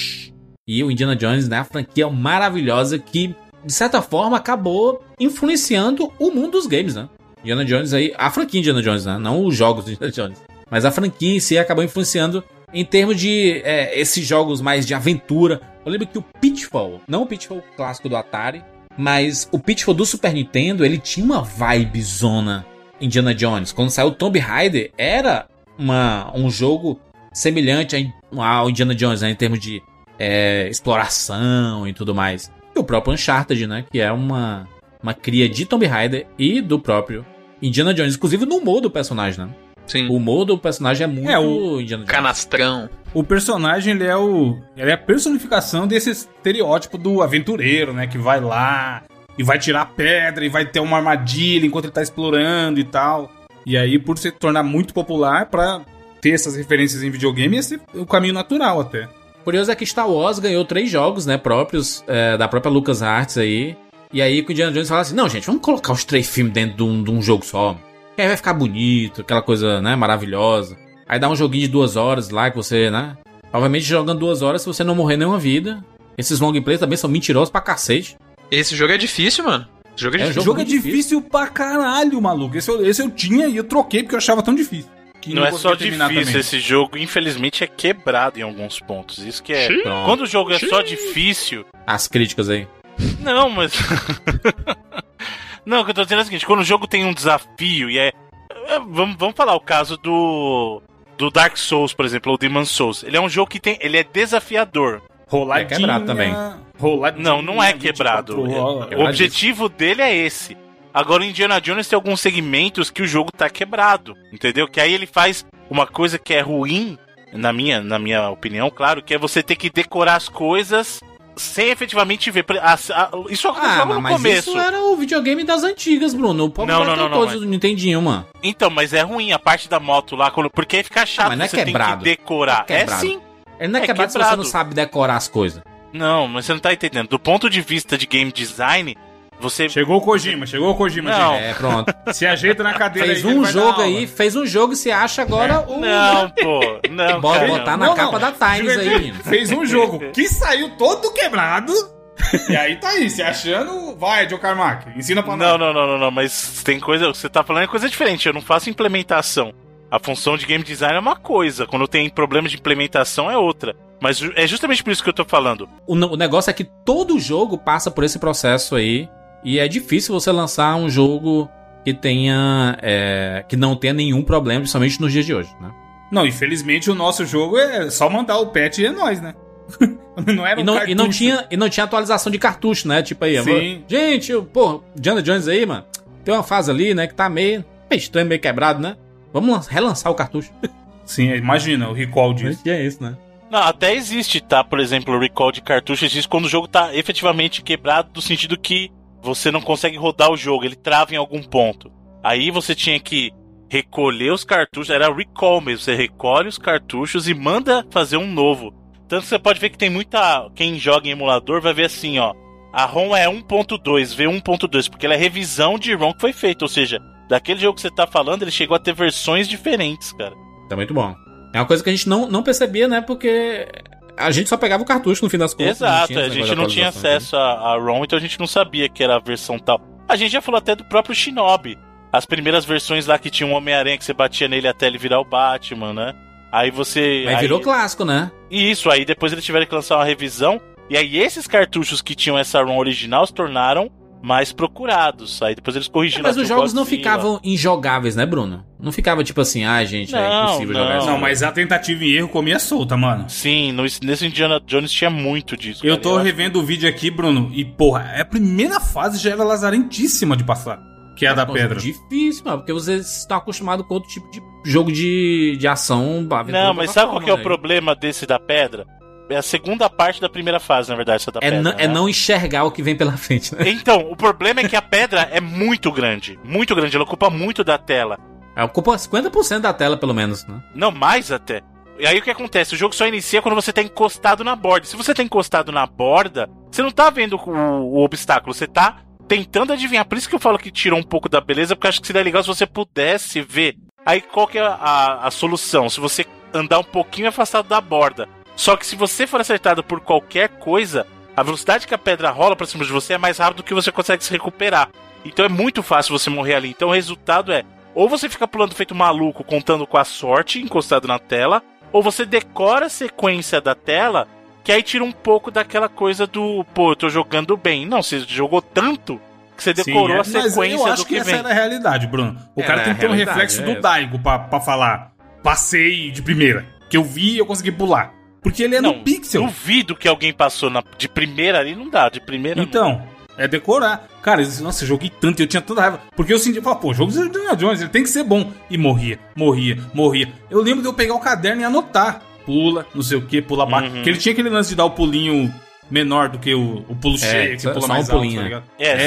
E o Indiana Jones, né, a franquia maravilhosa que, de certa forma, acabou influenciando o mundo dos games, né? Indiana Jones aí, a franquia Indiana Jones, né? Não os jogos de Indiana Jones. Mas a franquia em si acabou influenciando em termos de esses jogos mais de aventura. Eu lembro que o Pitfall, não o Pitfall clássico do Atari, mas o Pitfall do Super Nintendo, ele tinha uma vibe zona Indiana Jones. Quando saiu o Tomb Raider, era um jogo semelhante ao Indiana Jones, né? Em termos de exploração e tudo mais. E o próprio Uncharted, né? Que é uma cria de Tomb Raider e do próprio Indiana Jones. Inclusive no humor do personagem, né? Sim. O humor do personagem é muito Indiana Jones. Canastrão. O personagem, ele é a personificação desse estereótipo do aventureiro, né? Que vai lá e vai tirar pedra e vai ter uma armadilha enquanto ele tá explorando e tal. E aí, por se tornar muito popular, pra ter essas referências em videogame, esse é o caminho natural até. Curioso é que Star Wars ganhou 3 jogos, né? Próprios, da própria LucasArts aí. E aí o Indiana Jones fala assim, não, gente, vamos colocar os 3 filmes dentro de um jogo só. Que aí vai ficar bonito, aquela coisa, né, maravilhosa. Aí dá um joguinho de 2 horas lá que você, né? Obviamente jogando 2 horas, se você não morrer nenhuma vida. Esses long plays também são mentirosos pra cacete. Esse jogo é difícil, mano. Esse jogo é difícil. O jogo é difícil pra caralho, maluco. Esse eu tinha e eu troquei porque eu achava tão difícil. Não é só difícil, esse jogo, infelizmente, é quebrado em alguns pontos. Isso que é... Quando o jogo é só difícil... As críticas aí. Não, mas... Não, o que eu tô dizendo é o seguinte, quando o jogo tem um desafio e vamos falar o caso do Dark Souls, por exemplo, ou Demon's Souls. Ele é um jogo que ele é desafiador. Roladinha... É quebrado também. Não é quebrado. O objetivo dele é esse. Agora o Indiana Jones tem alguns segmentos que o jogo tá quebrado, entendeu? Que aí ele faz uma coisa que é ruim, na minha opinião, claro, que é você ter que decorar as coisas sem efetivamente ver. Isso aconteceu no mas começo. Isso era o videogame das antigas, Bruno. O povo não, todos do Nintendinho, mano. Então, mas é ruim a parte da moto lá, porque aí fica chato, mas não é você quebrado. Tem que decorar. É sim. Ele não é quebrado se você não sabe decorar as coisas. Não, mas você não tá entendendo. Do ponto de vista de game design... Chegou o Kojima, Não. Pronto. Se ajeita na cadeira. Fez um jogo e se acha agora o... Não, pô. Não, bora botar na capa da Times aí, menino. Fez um jogo que saiu todo quebrado. E aí tá aí, se achando... Vai, Joe Carmack, ensina pra nós. Não, mas tem coisa... Você tá falando é coisa diferente, eu não faço implementação. A função de game design é uma coisa, quando tem problemas de implementação é outra. Mas é justamente por isso que eu tô falando. O negócio é que todo jogo passa por esse processo aí. E é difícil você lançar um jogo que tenha que não tenha nenhum problema, principalmente nos dias de hoje, né? Não, infelizmente o nosso jogo é só mandar o patch e é nóis, né? Não era e não tinha atualização de cartucho, né? Tipo aí, gente, Indiana Jones aí, mano, tem uma fase ali, né, que tá meio estranho, meio quebrado, né? Vamos relançar o cartucho. Sim, imagina, o recall disso. É isso, né? Não, até existe, tá? Por exemplo, o recall de cartucho existe quando o jogo tá efetivamente quebrado, no sentido que você não consegue rodar o jogo, ele trava em algum ponto. Aí você tinha que recolher os cartuchos, era recall mesmo, você recolhe os cartuchos e manda fazer um novo. Tanto que você pode ver que tem muita... Quem joga em emulador vai ver assim, ó. A ROM é 1.2, V1.2, porque ela é revisão de ROM que foi feita, ou seja, daquele jogo que você tá falando, ele chegou a ter versões diferentes, cara. Tá muito bom. É uma coisa que a gente não percebia, né? Porque a gente só pegava o cartucho no fim das contas. Exato, a gente não tinha acesso a ROM, então a gente não sabia que era a versão tal. A gente já falou até do próprio Shinobi. As primeiras versões lá que tinha um Homem-Aranha que você batia nele até ele virar o Batman, né? Aí você... Aí virou clássico, né? Isso, aí depois eles tiveram que lançar uma revisão. E aí esses cartuchos que tinham essa ROM original se tornaram mais procurados. Aí depois eles corrigiram. Mas os jogos não ficavam injogáveis, né, Bruno? Não ficava tipo assim, gente, é impossível jogar isso. Não, mas a tentativa e erro comia solta, mano. Sim, nesse Indiana Jones tinha muito disso. Eu tô revendo o vídeo aqui, Bruno, e porra, a primeira fase já era lazarentíssima de passar. Que é a da pedra. Difícil, mano, porque você está acostumado com outro tipo de jogo de ação. Não, mas sabe qual que é o problema desse da pedra? É a segunda parte da primeira fase, na verdade, essa da pedra. É não enxergar o que vem pela frente, né? Então, o problema é que a pedra é muito grande. Muito grande, ela ocupa muito da tela. Ela ocupa 50% da tela, pelo menos, né? Não, mais até. E aí o que acontece? O jogo só inicia quando você tá encostado na borda. Se você tá encostado na borda, você não tá vendo o obstáculo, você tá tentando adivinhar. Por isso que eu falo que tirou um pouco da beleza, porque eu acho que seria legal se você pudesse ver. Aí qual que é a solução? Se você andar um pouquinho afastado da borda. Só que se você for acertado por qualquer coisa, a velocidade que a pedra rola pra cima de você é mais rápido do que você consegue se recuperar. Então é muito fácil você morrer ali. Então o resultado é, ou você fica pulando feito maluco, contando com a sorte, encostado na tela, ou você decora a sequência da tela, que aí tira um pouco daquela coisa do, pô, eu tô jogando bem. Não, você jogou tanto que você decorou a sequência do que vem. Eu acho que essa era a realidade, Bruno. O cara tem que ter um reflexo do Daigo pra falar, passei de primeira. Que eu vi e eu consegui pular. Porque ele é no pixel. Duvido que alguém passou de primeira ali, não dá, de primeira então, é decorar. Cara, nossa, eu joguei tanto, eu tinha tanta raiva. Porque eu senti, pô, o jogo do Indiana Jones, ele tem que ser bom. E morria. Eu lembro de eu pegar o caderno e anotar. Pula, não sei o que, pula baixo. Porque ele tinha aquele lance de dar o pulinho menor do que o pulo cheio, que você pula mais alto, tá ligado?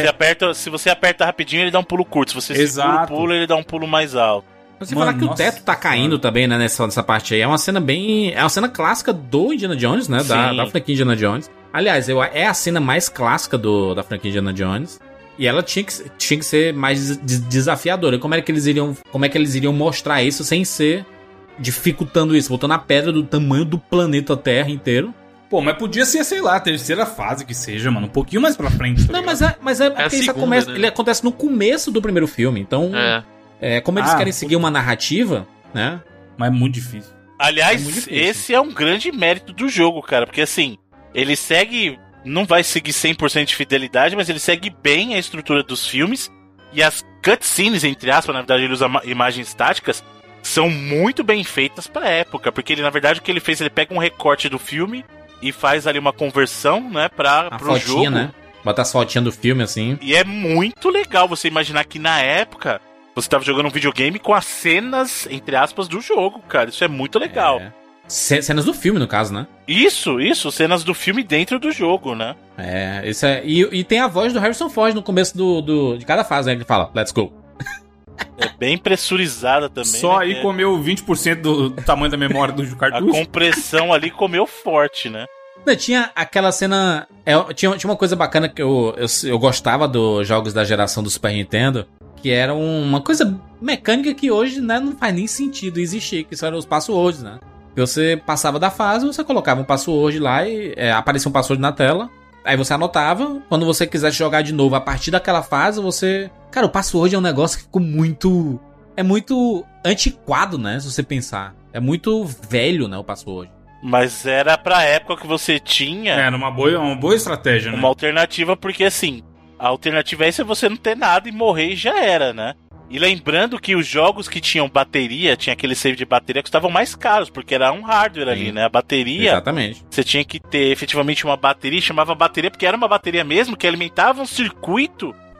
Se você aperta rapidinho, ele dá um pulo curto. Se você segura o pulo, ele dá um pulo mais alto. Você falar que o teto tá caindo também, né, nessa parte aí. É uma cena É uma cena clássica do Indiana Jones, né? Da franquia Indiana Jones. Aliás, é a cena mais clássica da franquia Indiana Jones. E ela tinha que ser mais desafiadora. Como é que eles iriam mostrar isso sem ser dificultando isso? Botando a pedra do tamanho do planeta Terra inteiro. Pô, mas podia ser, sei lá, a terceira fase que seja, mano. Um pouquinho mais pra frente. Tá não, mas porque isso acontece, né? Ele acontece no começo do primeiro filme. Então... como eles querem seguir uma narrativa, né? Mas é muito difícil. Aliás, esse é um grande mérito do jogo, cara. Porque assim, ele segue... Não vai seguir 100% de fidelidade, mas ele segue bem a estrutura dos filmes. E as cutscenes, entre aspas, na verdade ele usa imagens estáticas, são muito bem feitas pra época. Porque ele, na verdade, o que ele fez, ele pega um recorte do filme e faz ali uma conversão, né, pro jogo. Né? Bota as fotinhas do filme, assim. E é muito legal você imaginar que na época... Você tava jogando um videogame com as cenas, entre aspas, do jogo, cara. Isso é muito legal. Cenas do filme, no caso, né? Isso. Cenas do filme dentro do jogo, né? Isso é... E tem a voz do Harrison Ford no começo de cada fase, né? Ele fala, let's go. É bem pressurizada também. Só aí comeu 20% do tamanho da memória do cartucho. A compressão ali comeu forte, né? Tinha aquela cena... Tinha uma coisa bacana que eu gostava dos jogos da geração do Super Nintendo, que era uma coisa mecânica que hoje, né, não faz nem sentido existir, que isso eram os passwords, né? Você passava da fase, você colocava um password lá e aparecia um password na tela, aí você anotava, quando você quisesse jogar de novo a partir daquela fase, você... Cara, o password é um negócio que ficou muito... É muito antiquado, né, se você pensar. É muito velho, né, o password. Mas era pra época que você tinha... Era uma boa estratégia, né? Uma alternativa, porque assim... A alternativa é você não ter nada e morrer e já era, né? E lembrando que os jogos que tinham bateria, tinha aquele save de bateria, custavam mais caros, porque era um hardware ali, né? A bateria... Exatamente. Você tinha que ter efetivamente uma bateria, chamava bateria porque era uma bateria mesmo, que alimentava um circuito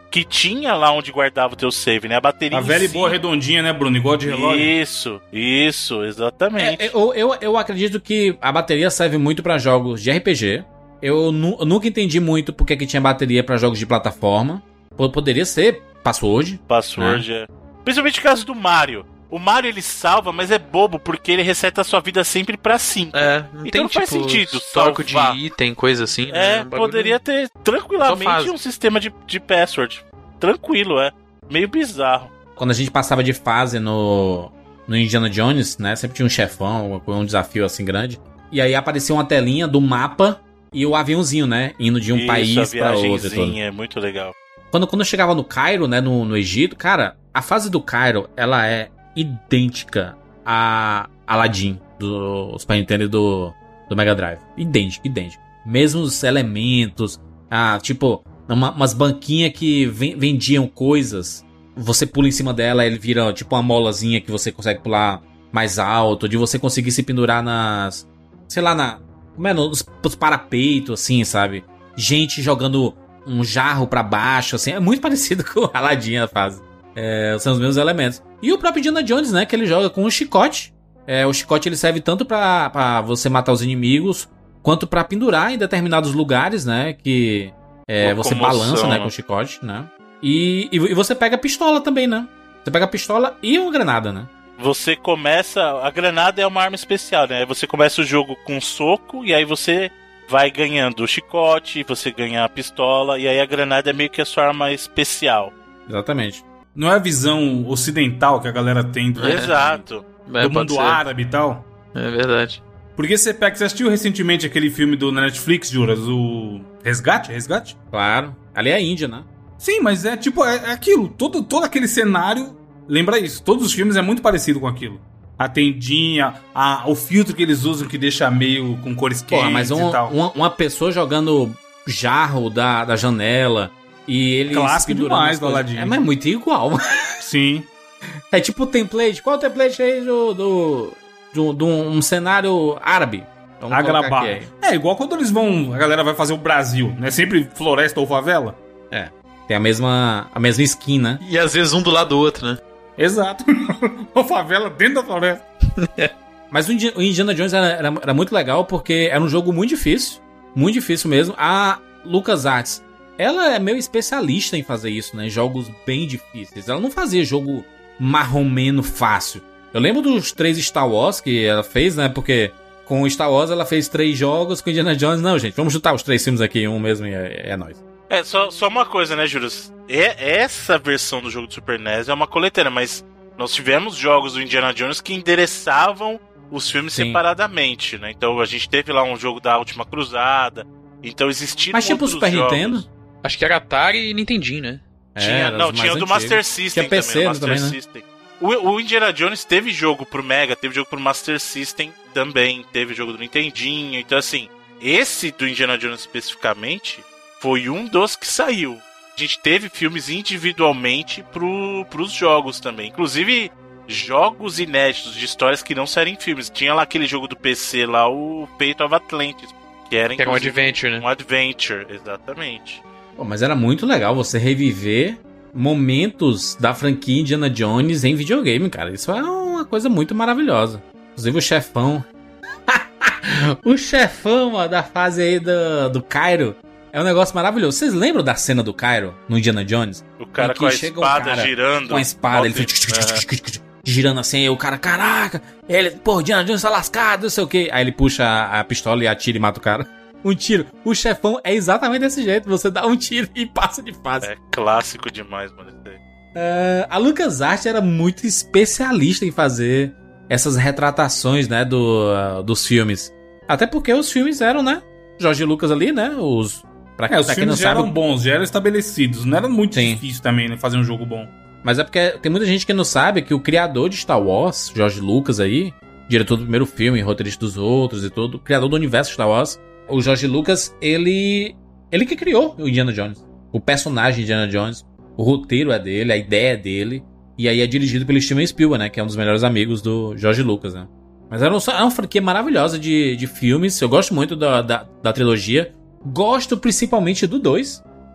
que tinha lá onde guardava o teu save, né? A bateria. A velha e boa redondinha, né, Bruno? Igual de relógio. Isso, exatamente. Eu acredito que a bateria serve muito pra jogos de RPG. Eu nunca entendi muito porque que tinha bateria pra jogos de plataforma. Poderia ser password. Password, né? Principalmente no caso do Mario. O Mario ele salva, mas é bobo, porque ele reseta a sua vida sempre pra 5. Não então tem, não faz tipo, sentido troco salvar. de item, coisa assim. Né? Poderia ter tranquilamente um sistema de password. Tranquilo, meio bizarro. Quando a gente passava de fase no Indiana Jones, né? Sempre tinha um chefão, um desafio assim grande. E aí aparecia uma telinha do mapa e o aviãozinho, né? Indo de um país pra outro. É muito legal. Quando eu chegava no Cairo, né? No Egito, cara, a fase do Cairo, ela é idêntica a Aladdin do Super Nintendo e do Mega Drive. Idêntico. Mesmos elementos, tipo, umas banquinhas que vendiam coisas. Você pula em cima dela, ele vira tipo uma molazinha que você consegue pular mais alto, de você conseguir se pendurar nas, sei lá, nos parapeitos, assim, sabe? Gente jogando um jarro pra baixo, assim, é muito parecido com Aladdin a fase. São os mesmos elementos. E o próprio Indiana Jones, né? Que ele joga com um chicote. O chicote ele serve tanto pra você matar os inimigos, quanto pra pendurar em determinados lugares, né? Que você balança, né? Com o chicote, né? E você pega a pistola também, né? Você pega a pistola e uma granada, né? Você começa... A granada é uma arma especial, né? Você começa o jogo com um soco, e aí você vai ganhando o chicote, você ganha a pistola, e aí a granada é meio que a sua arma especial. Exatamente. Não é a visão ocidental que a galera tem do mundo árabe e tal? É verdade. Porque você assistiu recentemente aquele filme do Netflix, Juras, o Resgate? Claro. Ali é a Índia, né? Sim, mas é tipo, é aquilo. Todo aquele cenário lembra isso. Todos os filmes é muito parecido com aquilo. A tendinha, o filtro que eles usam que deixa meio com cores quentes mas e tal. Uma pessoa jogando jarro da janela... E ele clássico demais do Aladdin. Mas é muito igual. Sim. É tipo o template. Qual o template aí de um cenário árabe? Agrabá. É igual quando eles vão... A galera vai fazer o Brasil, né? Sempre floresta ou favela. Tem a mesma skin, né? E às vezes um do lado do outro, né? Exato. Uma favela dentro da floresta. Mas o Indiana Jones era muito legal porque era um jogo muito difícil. Muito difícil mesmo. A LucasArts, ela é meio especialista em fazer isso, né? Jogos bem difíceis. Ela não fazia jogo marromeno fácil. Eu lembro dos 3 Star Wars que ela fez, né? Porque com o Star Wars ela fez 3 jogos, com Indiana Jones... Não, gente, vamos juntar os 3 filmes aqui em um mesmo e é nóis. Só uma coisa, né, Júlio? Essa versão do jogo do Super NES é uma coletânea, mas nós tivemos jogos do Indiana Jones que endereçavam os filmes separadamente, né? Então a gente teve lá um jogo da Última Cruzada, então existiram mas tipo o Super jogos. Nintendo? Acho que era Atari e Nintendinho, né? Tinha o do Master System tinha PC também, System. O Indiana Jones teve jogo pro Mega, teve jogo pro Master System também, teve jogo do Nintendinho, então assim, esse do Indiana Jones especificamente foi um dos que saiu. A gente teve filmes individualmente pros jogos também, inclusive jogos inéditos de histórias que não saíram em filmes. Tinha lá aquele jogo do PC lá, o Fate of Atlantis, que era um adventure, né? Um adventure, exatamente. Pô, mas era muito legal você reviver momentos da franquia Indiana Jones em videogame, cara. Isso é uma coisa muito maravilhosa. Inclusive o chefão. O chefão, ó, da fase aí do Cairo. É um negócio maravilhoso. Vocês lembram da cena do Cairo no Indiana Jones? O cara com a espada girando. Com a espada, ele fica girando assim, aí o cara, caraca, ele, pô, Indiana Jones tá lascado, não sei o que. Aí ele puxa a pistola e atira e mata o cara. Um tiro. O chefão é exatamente desse jeito. Você dá um tiro e passa de fase. É clássico demais, mano. A LucasArts era muito especialista em fazer essas retratações, né, dos filmes. Até porque os filmes eram, né, George Lucas ali, né, os filmes já eram bons, já eram estabelecidos. Não era muito difícil também, né, fazer um jogo bom. Mas é porque tem muita gente que não sabe que o criador de Star Wars, George Lucas aí, diretor do primeiro filme, roteirista dos outros e tudo, criador do universo Star Wars, o George Lucas, ele que criou o Indiana Jones. O personagem Indiana Jones, o roteiro é dele, a ideia é dele, e aí é dirigido pelo Steven Spielberg, né, que é um dos melhores amigos do George Lucas, né. Mas era uma franquia maravilhosa de filmes. Eu gosto muito da trilogia. Gosto principalmente do 2,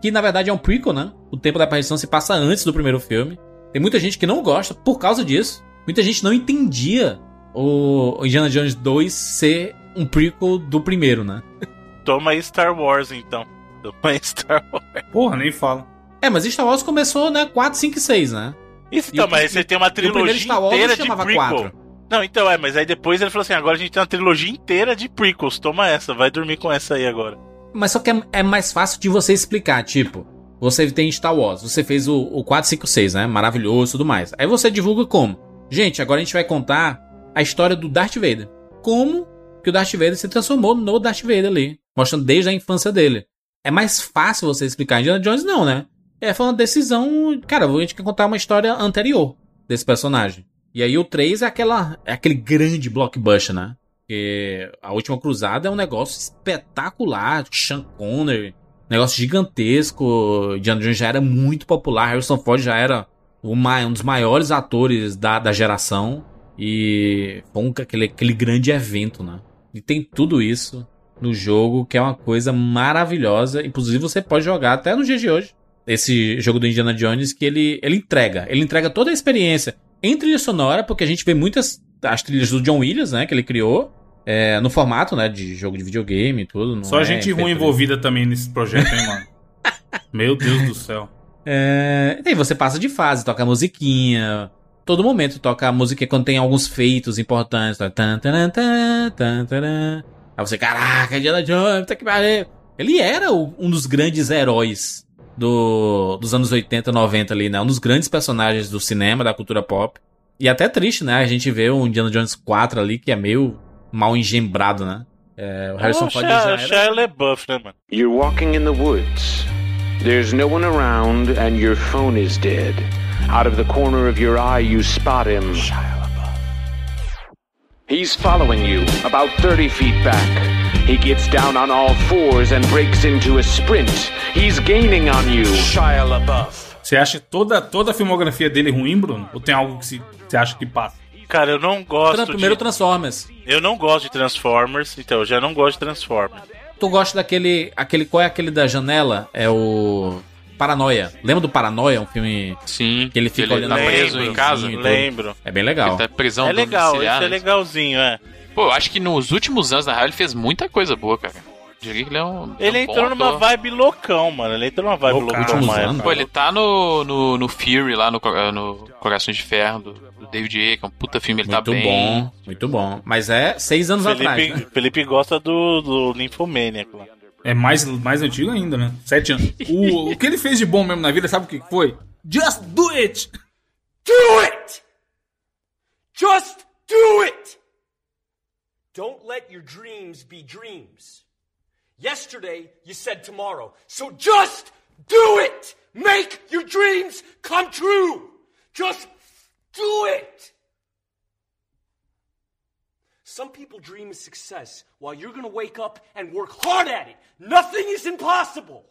que na verdade é um prequel, né? O Tempo da Perdição se passa antes do primeiro filme. Tem muita gente que não gosta por causa disso. Muita gente não entendia o Indiana Jones 2 ser um prequel do primeiro, né? Toma aí Star Wars, então. Toma aí Star Wars. Porra, nem fala. Mas Star Wars começou, né? 4, 5 e 6, né? Isso, então, mas você tem uma trilogia inteira de prequel. 4. Não, então mas aí depois ele falou assim, agora a gente tem uma trilogia inteira de prequels, toma essa, vai dormir com essa aí agora. Mas só que é mais fácil de você explicar, tipo, você tem Star Wars, você fez o 4, 5, 6, né, maravilhoso e tudo mais. Aí você divulga como? Gente, agora a gente vai contar a história do Darth Vader. Como que o Darth Vader se transformou no Darth Vader ali, mostrando desde a infância dele. É mais fácil você explicar. Indiana Jones não, né? Foi uma decisão, cara, a gente quer contar uma história anterior desse personagem. E aí o 3 é aquele grande blockbuster, né? Porque A Última Cruzada é um negócio espetacular. Sean Connery, negócio gigantesco. Indiana Jones já era muito popular. Harrison Ford já era um dos maiores atores da geração. E foi aquele grande evento, né? E tem tudo isso no jogo, que é uma coisa maravilhosa. Inclusive você pode jogar até no dia de hoje esse jogo do Indiana Jones, que ele entrega toda a experiência em trilha sonora, porque a gente vê muitas as trilhas do John Williams, né, que ele criou, no formato, né, de jogo de videogame e tudo. Não Só gente ruim envolvida também nesse projeto, hein, mano? Meu Deus do céu. E aí você passa de fase, toca a musiquinha, todo momento toca a musiquinha quando tem alguns feitos importantes. Aí você, caraca, Indiana Jones, tá que pariu. Ele era um dos grandes heróis dos anos 80, 90 ali, né? Um dos grandes personagens do cinema, da cultura pop. E até triste, né? A gente vê o Indiana Jones 4 ali, que é meio mal engembrado, né? O Harrison Ford já era... Shia LaBeouf, né, mano? You're walking in the woods. There's no one around and your phone is dead. Out of the corner of your eye you spot him. Shia LaBeouf. He's following you, about 30 feet back. He gets down on all fours and breaks into a sprint. He's gaining on you. Shia LaBeouf. Você acha toda a filmografia dele ruim, Bruno? Ou tem algo que você acha que passa? Cara, eu não gosto Primeiro Transformers. Eu não gosto de Transformers, então eu já não gosto de Transformers. Tu gosta daquele... Qual é aquele da janela? É o... Paranoia. Lembra do Paranoia? Um filme... Sim. Que ele fica olhando... Tá preso em casa? Lembro. É bem legal. Ele tá prisão legal, isso né? é legalzinho, Pô, eu acho que nos últimos anos, na real, ele fez muita coisa boa, cara. Diria que ele é um... Ele entrou numa vibe loucão, mano. Ele entrou numa vibe loucão. Pô, ele tá no Fury, lá no Corações de Ferro, do David Ayer, que é um puta filme, ele muito tá bem... Muito bom, muito bom. Mas é 6 anos atrás, né? Felipe gosta do Nymphomaniac lá. É mais antigo ainda, né? 7 anos. O que ele fez de bom mesmo na vida, sabe o que foi? Just do it! Do it! Just do it! Don't let your dreams be dreams. Yesterday, you said tomorrow. So just do it! Make your dreams come true! Just do it! Some people dream of success while you're gonna wake up and work hard at it. Nothing is impossible!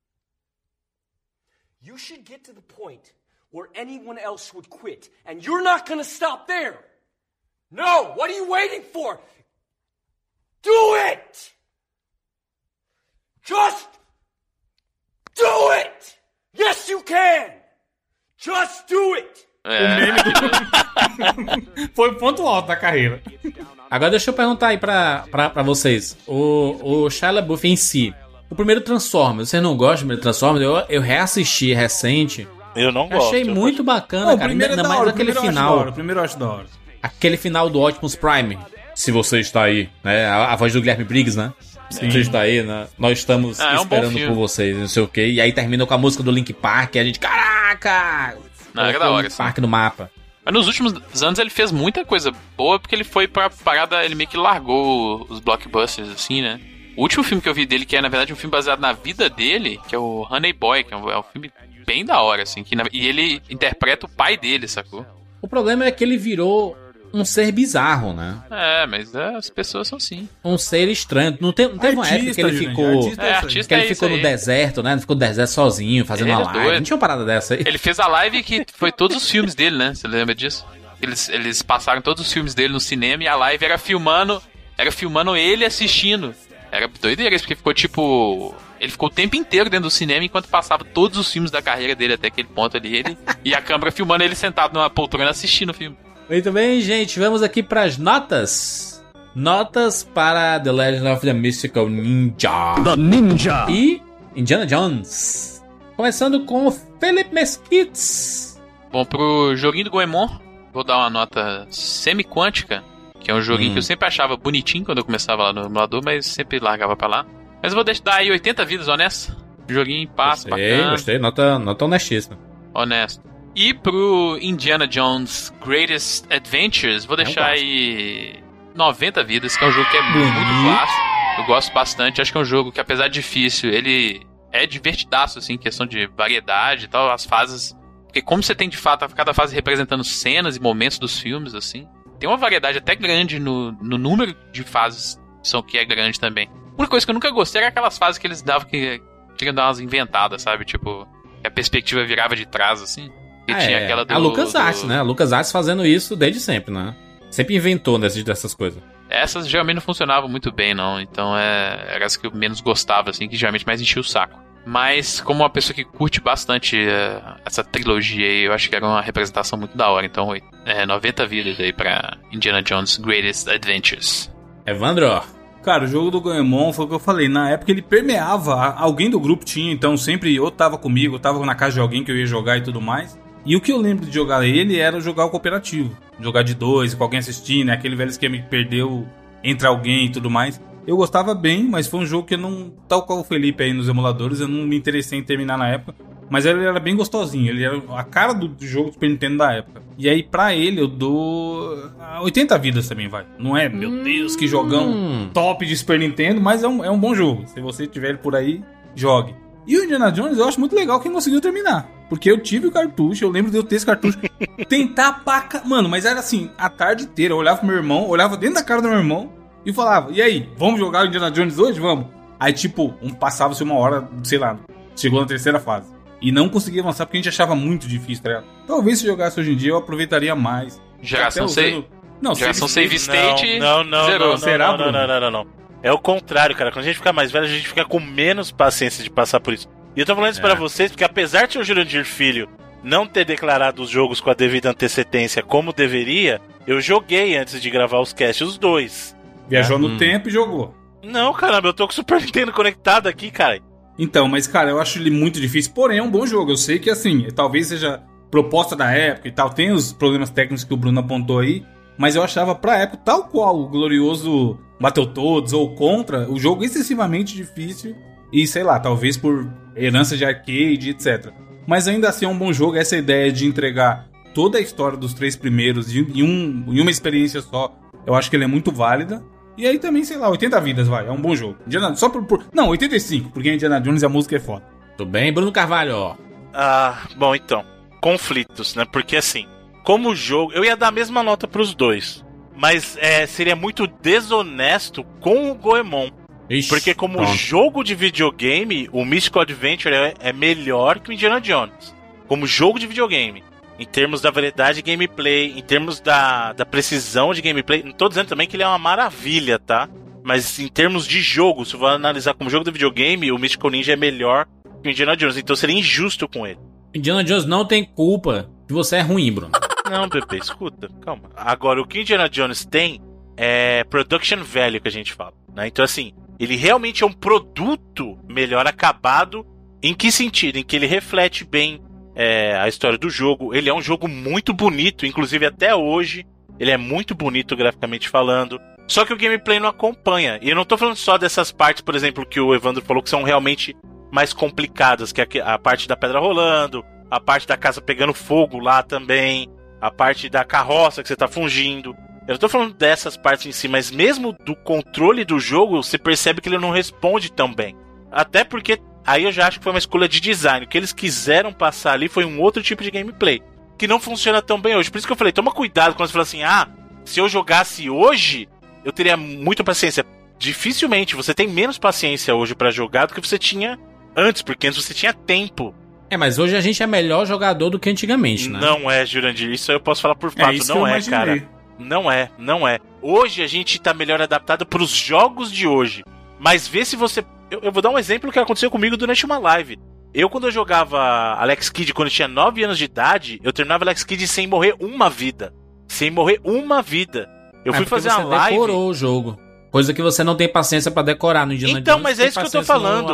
You should get to the point where anyone else would quit, and you're not gonna stop there. No, what are you waiting for? Do it! Just do it! Yes, you can! Just do it! Foi o ponto alto da carreira. Agora deixa eu perguntar aí pra vocês. O Shia LaBeouf em si, o primeiro Transformers, vocês não gostam do primeiro Transformers? Eu reassisti recente. Eu não gosto. Achei muito bacana, cara. Ainda mais aquele final. O primeiro eu acho da hora. Aquele final do Optimus Prime. Se você está aí, né? A voz do Guilherme Briggs, né? Se você está aí, né? Nós estamos esperando por vocês, não sei o quê. E aí termina com a música do Link Park e a gente, caraca! Não, é da hora, Link Park no mapa. Mas nos últimos anos ele fez muita coisa boa, porque ele foi pra parada, ele meio que largou os blockbusters, assim, né? O último filme que eu vi dele, que é na verdade um filme baseado na vida dele, que é o Honey Boy, que é um filme bem da hora, assim, e ele interpreta o pai dele, sacou? O problema é que ele virou um ser bizarro, né? Mas as pessoas são assim. Um ser estranho. Não teve uma época que ele ficou... que ele ficou no deserto, né? Ele ficou no deserto sozinho, fazendo uma live. Não tinha uma parada dessa aí. Ele fez a live que foi todos os filmes dele, né? Você lembra disso? Eles passaram todos os filmes dele no cinema e a live era filmando ele assistindo. Era doideira, porque ficou tipo... Ele ficou o tempo inteiro dentro do cinema enquanto passava todos os filmes da carreira dele até aquele ponto ali. E a câmera filmando ele sentado numa poltrona assistindo o filme. Muito bem, gente. Vamos aqui para as notas. Notas para The Legend of the Mystical Ninja. The Ninja. E Indiana Jones. Começando com o Felipe Mesquites. Bom, pro joguinho do Goemon, vou dar uma nota semi-quântica, que é um joguinho que eu sempre achava bonitinho quando eu começava lá no emulador, mas sempre largava pra lá. Mas eu vou dar aí 80 vidas, honesto. Joguinho passo, bacana. Gostei, nota honestíssima. Honesto. E pro Indiana Jones Greatest Adventures, vou deixar aí 90 vidas, que é um jogo que é muito clássico. Eu gosto bastante, acho que é um jogo que, apesar de difícil, ele é divertidaço, assim, questão de variedade e tal, as fases... Porque como você tem, de fato, cada fase representando cenas e momentos dos filmes, assim, tem uma variedade até grande no número de fases que é grande também. A única coisa que eu nunca gostei era aquelas fases que eles davam que queriam dar umas inventadas, sabe? Tipo, que a perspectiva virava de trás, assim. E tinha aquela a LucasArts, né? A LucasArts fazendo isso desde sempre, né? Sempre inventou dessas coisas. Essas geralmente não funcionavam muito bem, não. Então era as que eu menos gostava, assim, que geralmente mais enchia o saco. Mas, como uma pessoa que curte bastante essa trilogia aí, eu acho que era uma representação muito da hora. Então, 90 vidas aí pra Indiana Jones Greatest Adventures. Evandro? Cara, o jogo do Goemon foi o que eu falei. Na época ele permeava, alguém do grupo tinha, então sempre ou tava comigo, ou tava na casa de alguém que eu ia jogar e tudo mais. E o que eu lembro de jogar ele era jogar o cooperativo. Jogar de 2, com alguém assistindo, aquele velho esquema que perdeu entre alguém e tudo mais. Eu gostava bem, mas foi um jogo que eu não... Tal qual o Felipe aí nos emuladores, eu não me interessei em terminar na época. Mas ele era bem gostosinho, ele era a cara do jogo do Super Nintendo da época. E aí pra ele eu dou 80 vidas também, vai. Não é, meu Deus, que jogão top de Super Nintendo, mas é um bom jogo. Se você tiver ele por aí, jogue. E o Indiana Jones eu acho muito legal quem conseguiu terminar. Porque eu tive o cartucho, eu lembro de eu ter esse cartucho. Tentar Mano, mas era assim, a tarde inteira. Eu olhava pro meu irmão, olhava dentro da cara do meu irmão e falava, e aí, vamos jogar o Indiana Jones hoje? Vamos. Aí tipo, passava-se uma hora, sei lá, chegou na terceira fase. E não conseguia avançar porque a gente achava muito difícil, tá ligado? Talvez se jogasse hoje em dia eu aproveitaria mais. Geração Save State. Não. É o contrário, cara. Quando a gente fica mais velho, a gente fica com menos paciência de passar por isso. E eu tô falando isso pra vocês porque, apesar de o Jurandir Filho não ter declarado os jogos com a devida antecedência como deveria, eu joguei antes de gravar os casts, os dois. Viajou no tempo e jogou. Não, caramba, eu tô com o Super Nintendo conectado aqui, cara. Então, mas, cara, eu acho ele muito difícil, porém é um bom jogo. Eu sei que, assim, talvez seja proposta da época e tal, tem os problemas técnicos que o Bruno apontou aí, mas eu achava pra época, tal qual o glorioso Battletoads ou Contra, o jogo excessivamente difícil e, sei lá, talvez por herança de arcade, etc. Mas ainda assim é um bom jogo, essa ideia de entregar toda a história dos 3 primeiros em uma experiência só, eu acho que ele é muito válida. E aí também, sei lá, 80 vidas, vai, é um bom jogo. Só não, 85, porque Indiana Jones a música é foda. Tudo bem, Bruno Carvalho, ó. Bom, então, conflitos, né, porque assim, como jogo, eu ia dar a mesma nota pros dois, mas seria muito desonesto com o Goemon. Ixi, porque como jogo de videogame, o Mystical Adventure é melhor que o Indiana Jones. Como jogo de videogame. Em termos da variedade de gameplay, em termos da precisão de gameplay. Não tô dizendo também que ele é uma maravilha, tá? Mas em termos de jogo, se eu vou analisar como jogo de videogame, o Mystical Ninja é melhor que o Indiana Jones. Então seria injusto com ele. Indiana Jones não tem culpa que você é ruim, Bruno. Não, Pepe, escuta, calma. Agora, o que Indiana Jones tem é production value, que a gente fala, né? Então, assim, ele realmente é um produto melhor acabado. Em que sentido? Em que ele reflete bem a história do jogo. Ele é um jogo muito bonito, inclusive até hoje ele é muito bonito graficamente falando, só que o gameplay não acompanha. E eu não tô falando só dessas partes, por exemplo, que o Evandro falou que são realmente mais complicadas, que é a parte da pedra rolando, a parte da casa pegando fogo lá também, a parte da carroça que você tá fugindo. Eu não tô falando dessas partes em si, mas mesmo do controle do jogo, você percebe que ele não responde tão bem. Até porque aí eu já acho que foi uma escolha de design. O que eles quiseram passar ali foi um outro tipo de gameplay, que não funciona tão bem hoje. Por isso que eu falei, toma cuidado quando você fala assim, se eu jogasse hoje, eu teria muita paciência. Dificilmente, você tem menos paciência hoje pra jogar do que você tinha antes, porque antes você tinha tempo. Mas hoje a gente é melhor jogador do que antigamente, né? Não é, Jurandir, isso eu posso falar por fato, não é, cara. Não é. Hoje a gente tá melhor adaptado pros jogos de hoje. Mas vê se você... Eu vou dar um exemplo que aconteceu comigo durante uma live. Quando eu jogava Alex Kidd, quando eu tinha 9 anos de idade, eu terminava Alex Kidd sem morrer uma vida. Eu fui fazer uma live... Você decorou o jogo. Coisa que você não tem paciência pra decorar no Indiana Jones. Então, mas é isso que eu tô falando.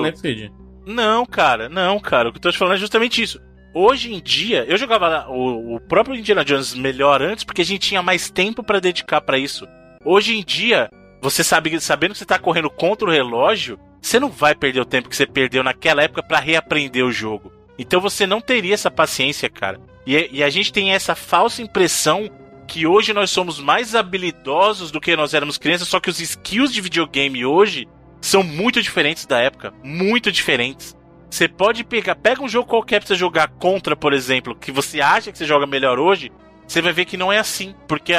Não, cara. O que eu tô te falando é justamente isso. Hoje em dia, eu jogava o próprio Indiana Jones melhor antes, porque a gente tinha mais tempo pra dedicar pra isso. Hoje em dia, você sabendo que você tá correndo contra o relógio, você não vai perder o tempo que você perdeu naquela época pra reaprender o jogo. Então você não teria essa paciência, cara. E a gente tem essa falsa impressão que hoje nós somos mais habilidosos do que nós éramos crianças, só que os skills de videogame hoje são muito diferentes da época. Muito diferentes. Você pode pega um jogo qualquer pra você jogar contra, por exemplo, que você acha que você joga melhor hoje, você vai ver que não é assim, porque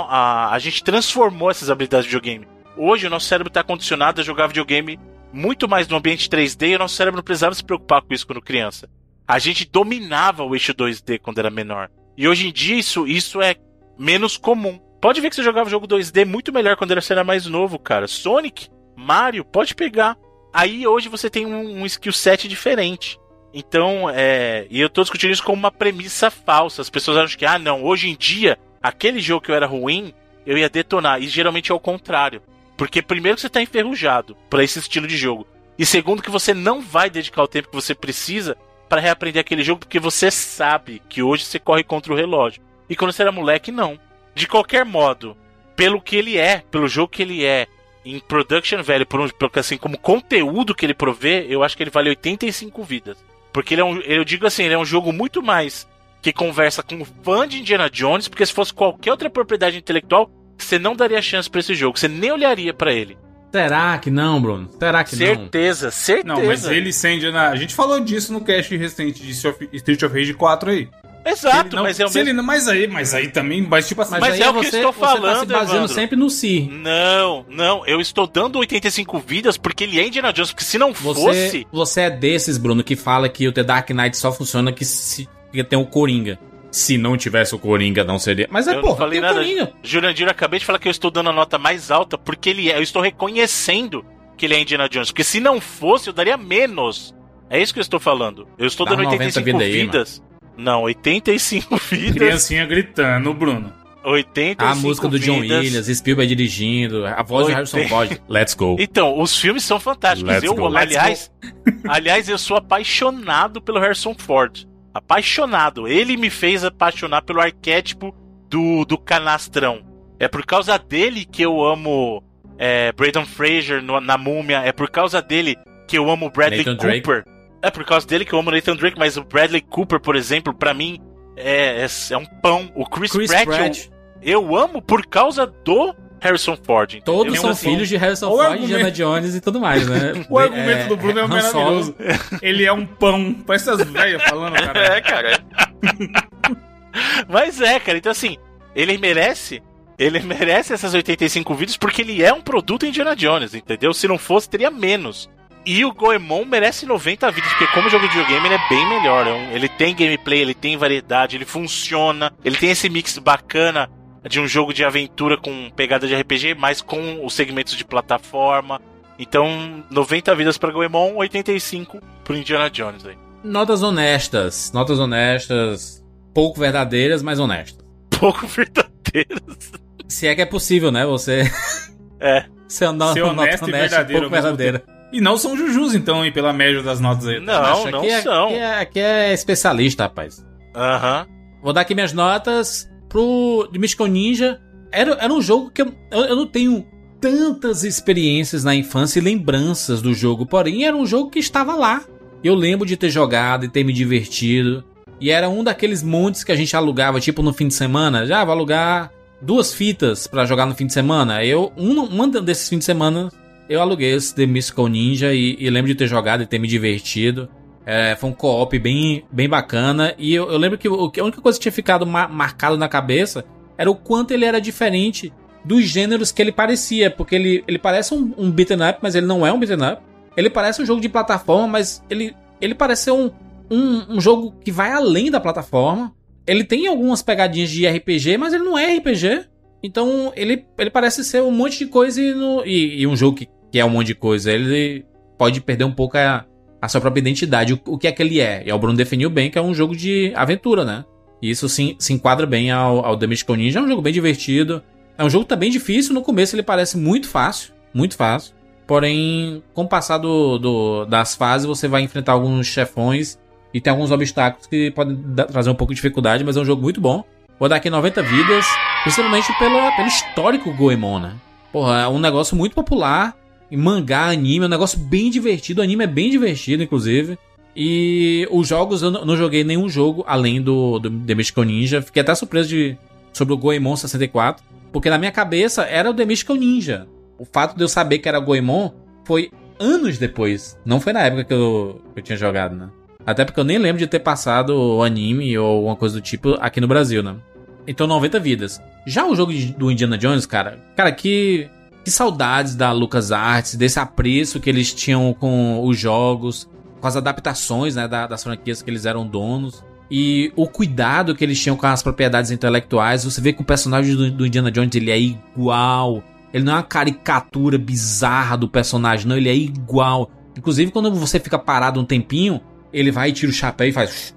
a gente transformou essas habilidades de videogame. Hoje o nosso cérebro está condicionado a jogar videogame muito mais no ambiente 3D e o nosso cérebro não precisava se preocupar com isso quando criança. A gente dominava o eixo 2D quando era menor. E hoje em dia isso é menos comum. Pode ver que você jogava jogo 2D muito melhor quando você era mais novo, cara. Sonic, Mario, pode pegar. Aí hoje você tem um skill set diferente. Então, e eu tô discutindo isso como uma premissa falsa. As pessoas acham que, não, hoje em dia, aquele jogo que eu era ruim, eu ia detonar. E geralmente é o contrário. Porque primeiro que você tá enferrujado pra esse estilo de jogo. E segundo que você não vai dedicar o tempo que você precisa pra reaprender aquele jogo, porque você sabe que hoje você corre contra o relógio. E quando você era moleque, não. De qualquer modo, pelo que ele é, pelo jogo que ele é, em production value, assim, como conteúdo que ele provê, eu acho que ele vale 85 vidas. Porque eu digo assim, ele é um jogo muito mais que conversa com o fã de Indiana Jones, porque se fosse qualquer outra propriedade intelectual, você não daria chance pra esse jogo, você nem olharia pra ele. Será que não, Bruno? Será que certeza, não? Certeza. Não, mas ele sem Indiana... A gente falou disso no cast recente de Street of Rage 4 aí. Exato, mas é o mesmo... Mas aí também... Mas tipo assim... Mas é o que eu estou falando, você tá se baseando Evandro. sempre no Si. Não, eu estou dando 85 vidas porque ele é Indiana Jones, porque se não fosse... Você é desses, Bruno, que fala que o The Dark Knight só funciona que tem o Coringa. Se não tivesse o Coringa, não seria... Mas eu não tem falei nada. O Coringa. Jurandir, acabei de falar que eu estou dando a nota mais alta porque ele é... Eu estou reconhecendo que ele é Indiana Jones, porque se não fosse, eu daria menos. É isso que eu estou falando. Eu estou dando 85 vidas... Não, 85 vidas. Criancinha gritando, Bruno. 85 a música do John Williams, Spielberg dirigindo, a voz de Harrison Ford. Let's go. Então, os filmes são fantásticos. Aliás, eu sou apaixonado pelo Harrison Ford. Apaixonado. Ele me fez apaixonar pelo arquétipo do canastrão. É por causa dele que eu amo Brendan Fraser na Múmia. É por causa dele que eu amo Bradley Nathan Cooper. Drake. É por causa dele que eu amo Nathan Drake, mas o Bradley Cooper, por exemplo, pra mim é um pão. O Chris Pratt. Eu amo por causa do Harrison Ford. Entendeu? Todos são filhos de Harrison Ford, Indiana Jones e tudo mais, né? O argumento do Bruno é maravilhoso. Ele é um pão. Parece essas velhas falando, cara. Cara. Mas cara. Então, assim, ele merece essas 85 vídeos porque ele é um produto Indiana Jones, entendeu? Se não fosse, teria menos. E o Goemon merece 90 vídeos, porque como jogo de videogame ele é bem melhor. Ele tem gameplay, ele tem variedade, ele funciona. Ele tem esse mix bacana de um jogo de aventura com pegada de RPG, mas com os segmentos de plataforma. Então, 90 vidas pra Goemon, 85 pro Indiana Jones aí. Notas honestas, pouco verdadeiras, mas honestas. Pouco verdadeiras. Se é que é possível, né? Você... Ser honesto e verdadeiro. Pouco verdadeira. E não são jujus, então, pela média das notas aí. Não são. Aqui é especialista, rapaz. Aham. Vou dar aqui minhas notas pro de Mystical Ninja. Era um jogo que eu não tenho tantas experiências na infância e lembranças do jogo. Porém, era um jogo que estava lá. Eu lembro de ter jogado e ter me divertido. E era um daqueles montes que a gente alugava, tipo, no fim de semana. Já vou alugar 2 fitas pra jogar no fim de semana. Um desses fins de semana... Eu aluguei esse The Mystical Ninja e lembro de ter jogado e ter me divertido. Foi um co-op bem bacana. E eu lembro que a única coisa que tinha ficado marcado na cabeça era o quanto ele era diferente dos gêneros que ele parecia. Porque ele parece um beat'em up, mas ele não é um beat'em up. Ele parece um jogo de plataforma, mas ele parece ser um jogo que vai além da plataforma. Ele tem algumas pegadinhas de RPG, mas ele não é RPG. Então, ele parece ser um monte de coisa e um jogo que é um monte de coisa. Ele pode perder um pouco a sua própria identidade. O que é que ele é? E o Bruno definiu bem que é um jogo de aventura, né? E isso se enquadra bem ao The Mystical Ninja. É um jogo bem divertido. É um jogo também difícil. No começo ele parece muito fácil. Muito fácil. Porém, com o passar das fases, você vai enfrentar alguns chefões e tem alguns obstáculos que podem trazer um pouco de dificuldade, mas é um jogo muito bom. Vou dar aqui 90 vidas, principalmente pelo histórico Goemon, né? Porra, é um negócio muito popular. Em mangá, anime, é um negócio bem divertido. O anime é bem divertido, inclusive. E os jogos, eu não joguei nenhum jogo além do The Mystical Ninja. Fiquei até surpreso sobre o Goemon 64, porque na minha cabeça era o The Mystical Ninja. O fato de eu saber que era o Goemon foi anos depois. Não foi na época que eu tinha jogado, né? Até porque eu nem lembro de ter passado o anime ou alguma coisa do tipo aqui no Brasil, né? Então 90 vidas. Já o jogo do Indiana Jones, cara, que saudades da LucasArts, desse apreço que eles tinham com os jogos, com as adaptações, né, das franquias que eles eram donos. E o cuidado que eles tinham com as propriedades intelectuais. Você vê que o personagem do Indiana Jones, ele é igual. Ele não é uma caricatura bizarra do personagem, não, ele é igual. Inclusive, quando você fica parado um tempinho, ele vai e tira o chapéu e faz...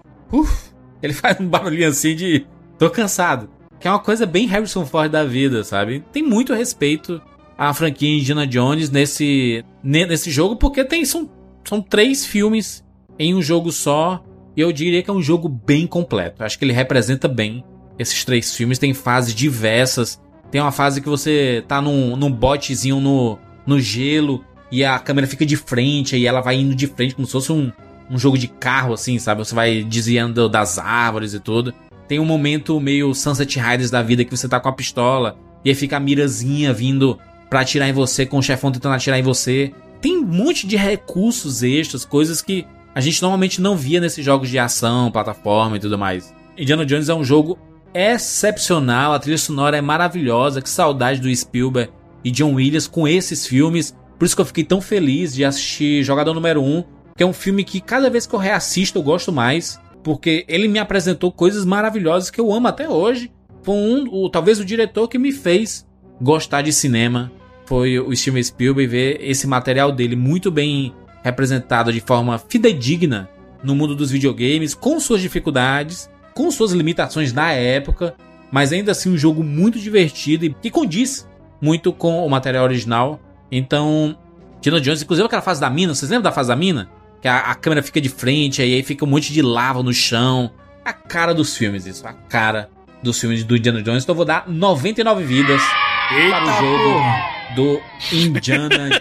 ele faz um barulhinho assim de... tô cansado. Que é uma coisa bem Harrison Ford da vida, sabe? Tem muito respeito à franquia Indiana Jones nesse jogo, porque são 3 filmes em um jogo só. E eu diria que é um jogo bem completo. Acho que ele representa bem esses 3 filmes. Tem fases diversas. Tem uma fase que você tá num botezinho no gelo e a câmera fica de frente e ela vai indo de frente como se fosse um jogo de carro, assim, sabe? Você vai desviando das árvores e tudo. Tem um momento meio Sunset Riders da vida que você tá com a pistola e aí fica a mirazinha vindo pra atirar em você, com o chefão tentando atirar em você. Tem um monte de recursos extras, coisas que a gente normalmente não via nesses jogos de ação, plataforma e tudo mais. Indiana Jones é um jogo excepcional, a trilha sonora é maravilhosa. Que saudade do Spielberg e John Williams com esses filmes. Por isso que eu fiquei tão feliz de assistir Jogador Número 1, que é um filme que cada vez que eu reassisto eu gosto mais, porque ele me apresentou coisas maravilhosas que eu amo até hoje. Foi talvez o diretor que me fez gostar de cinema, foi o Steven Spielberg. Ver esse material dele muito bem representado de forma fidedigna no mundo dos videogames, com suas dificuldades, com suas limitações na época, mas ainda assim um jogo muito divertido e que condiz muito com o material original. Então, Indiana Jones, inclusive aquela fase da mina, vocês lembram da fase da mina? Que a câmera fica de frente, aí fica um monte de lava no chão. A cara dos filmes, isso. A cara dos filmes do Indiana Jones. Então eu vou dar 99 vidas para o jogo do Indiana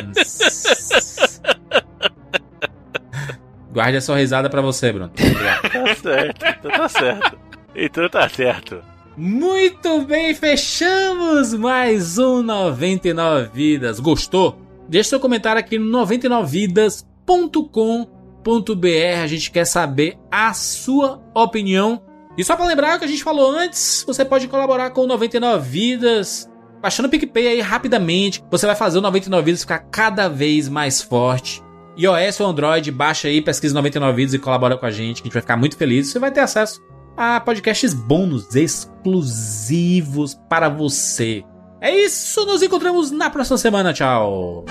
Jones. Guarde a sua risada pra você, Bruno. Tá certo. Então tá certo. Muito bem, fechamos mais um 99 Vidas. Gostou? Deixe seu comentário aqui no 99vidas.com.br. A gente quer saber a sua opinião. E só pra lembrar o que a gente falou antes, você pode colaborar com o 99 Vidas baixando o PicPay aí rapidamente. Você vai fazer o 99 Vidas ficar cada vez mais forte. iOS ou Android, baixa aí, pesquisa 99 Vidas e colabora com a gente, que a gente vai ficar muito feliz. Você vai ter acesso a podcasts bônus exclusivos para você. É isso, nos encontramos na próxima semana. Tchau!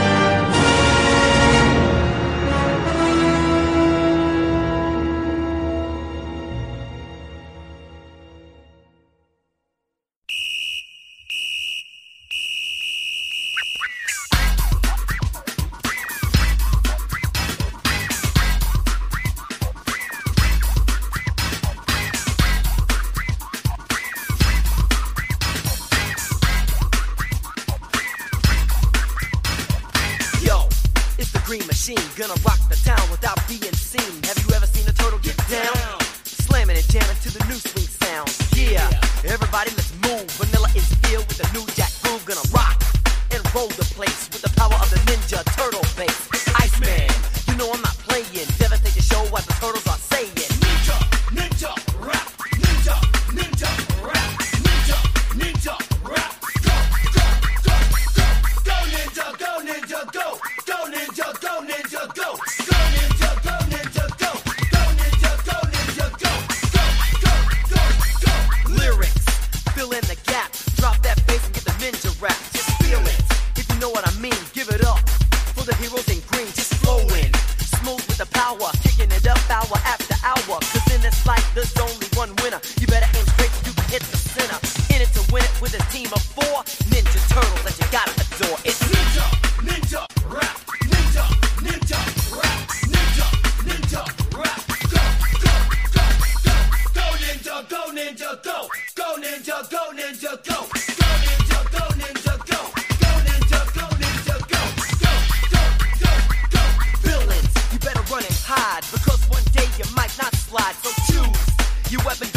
Gonna rock the town without being seen. Have you ever seen a turtle get down? Slamming and jamming to the new swing sound. Yeah, everybody let's move. Vanilla is filled with the new jack groove. Gonna rock and roll the place with the power of the Ninja Turtle bass. Iceman, you know I'm not playing. Devastate the show what the turtles are saying. Ninja, ninja, rap. Ninja, ninja, rap. Ninja, ninja, rap. Go, go, go, go. Go ninja, go ninja, go. Go ninja, go ninja, go. like there's only one winner. You better aim straight so you can hit the center. In it to win it with a team of 4 Ninja Turtles that you gotta adore. It's Ninja, Ninja, Rap, Ninja, Ninja, Rap, Ninja, Ninja, Rap. Go, go, go, go, go Ninja, go Ninja, go. Go Ninja, go Ninja, go. Go Ninja, go Ninja, go. Go Ninja, go Ninja, go. Go, go, go, go. Villains, you better run and hide, because one day you might not slide. So choose your weapon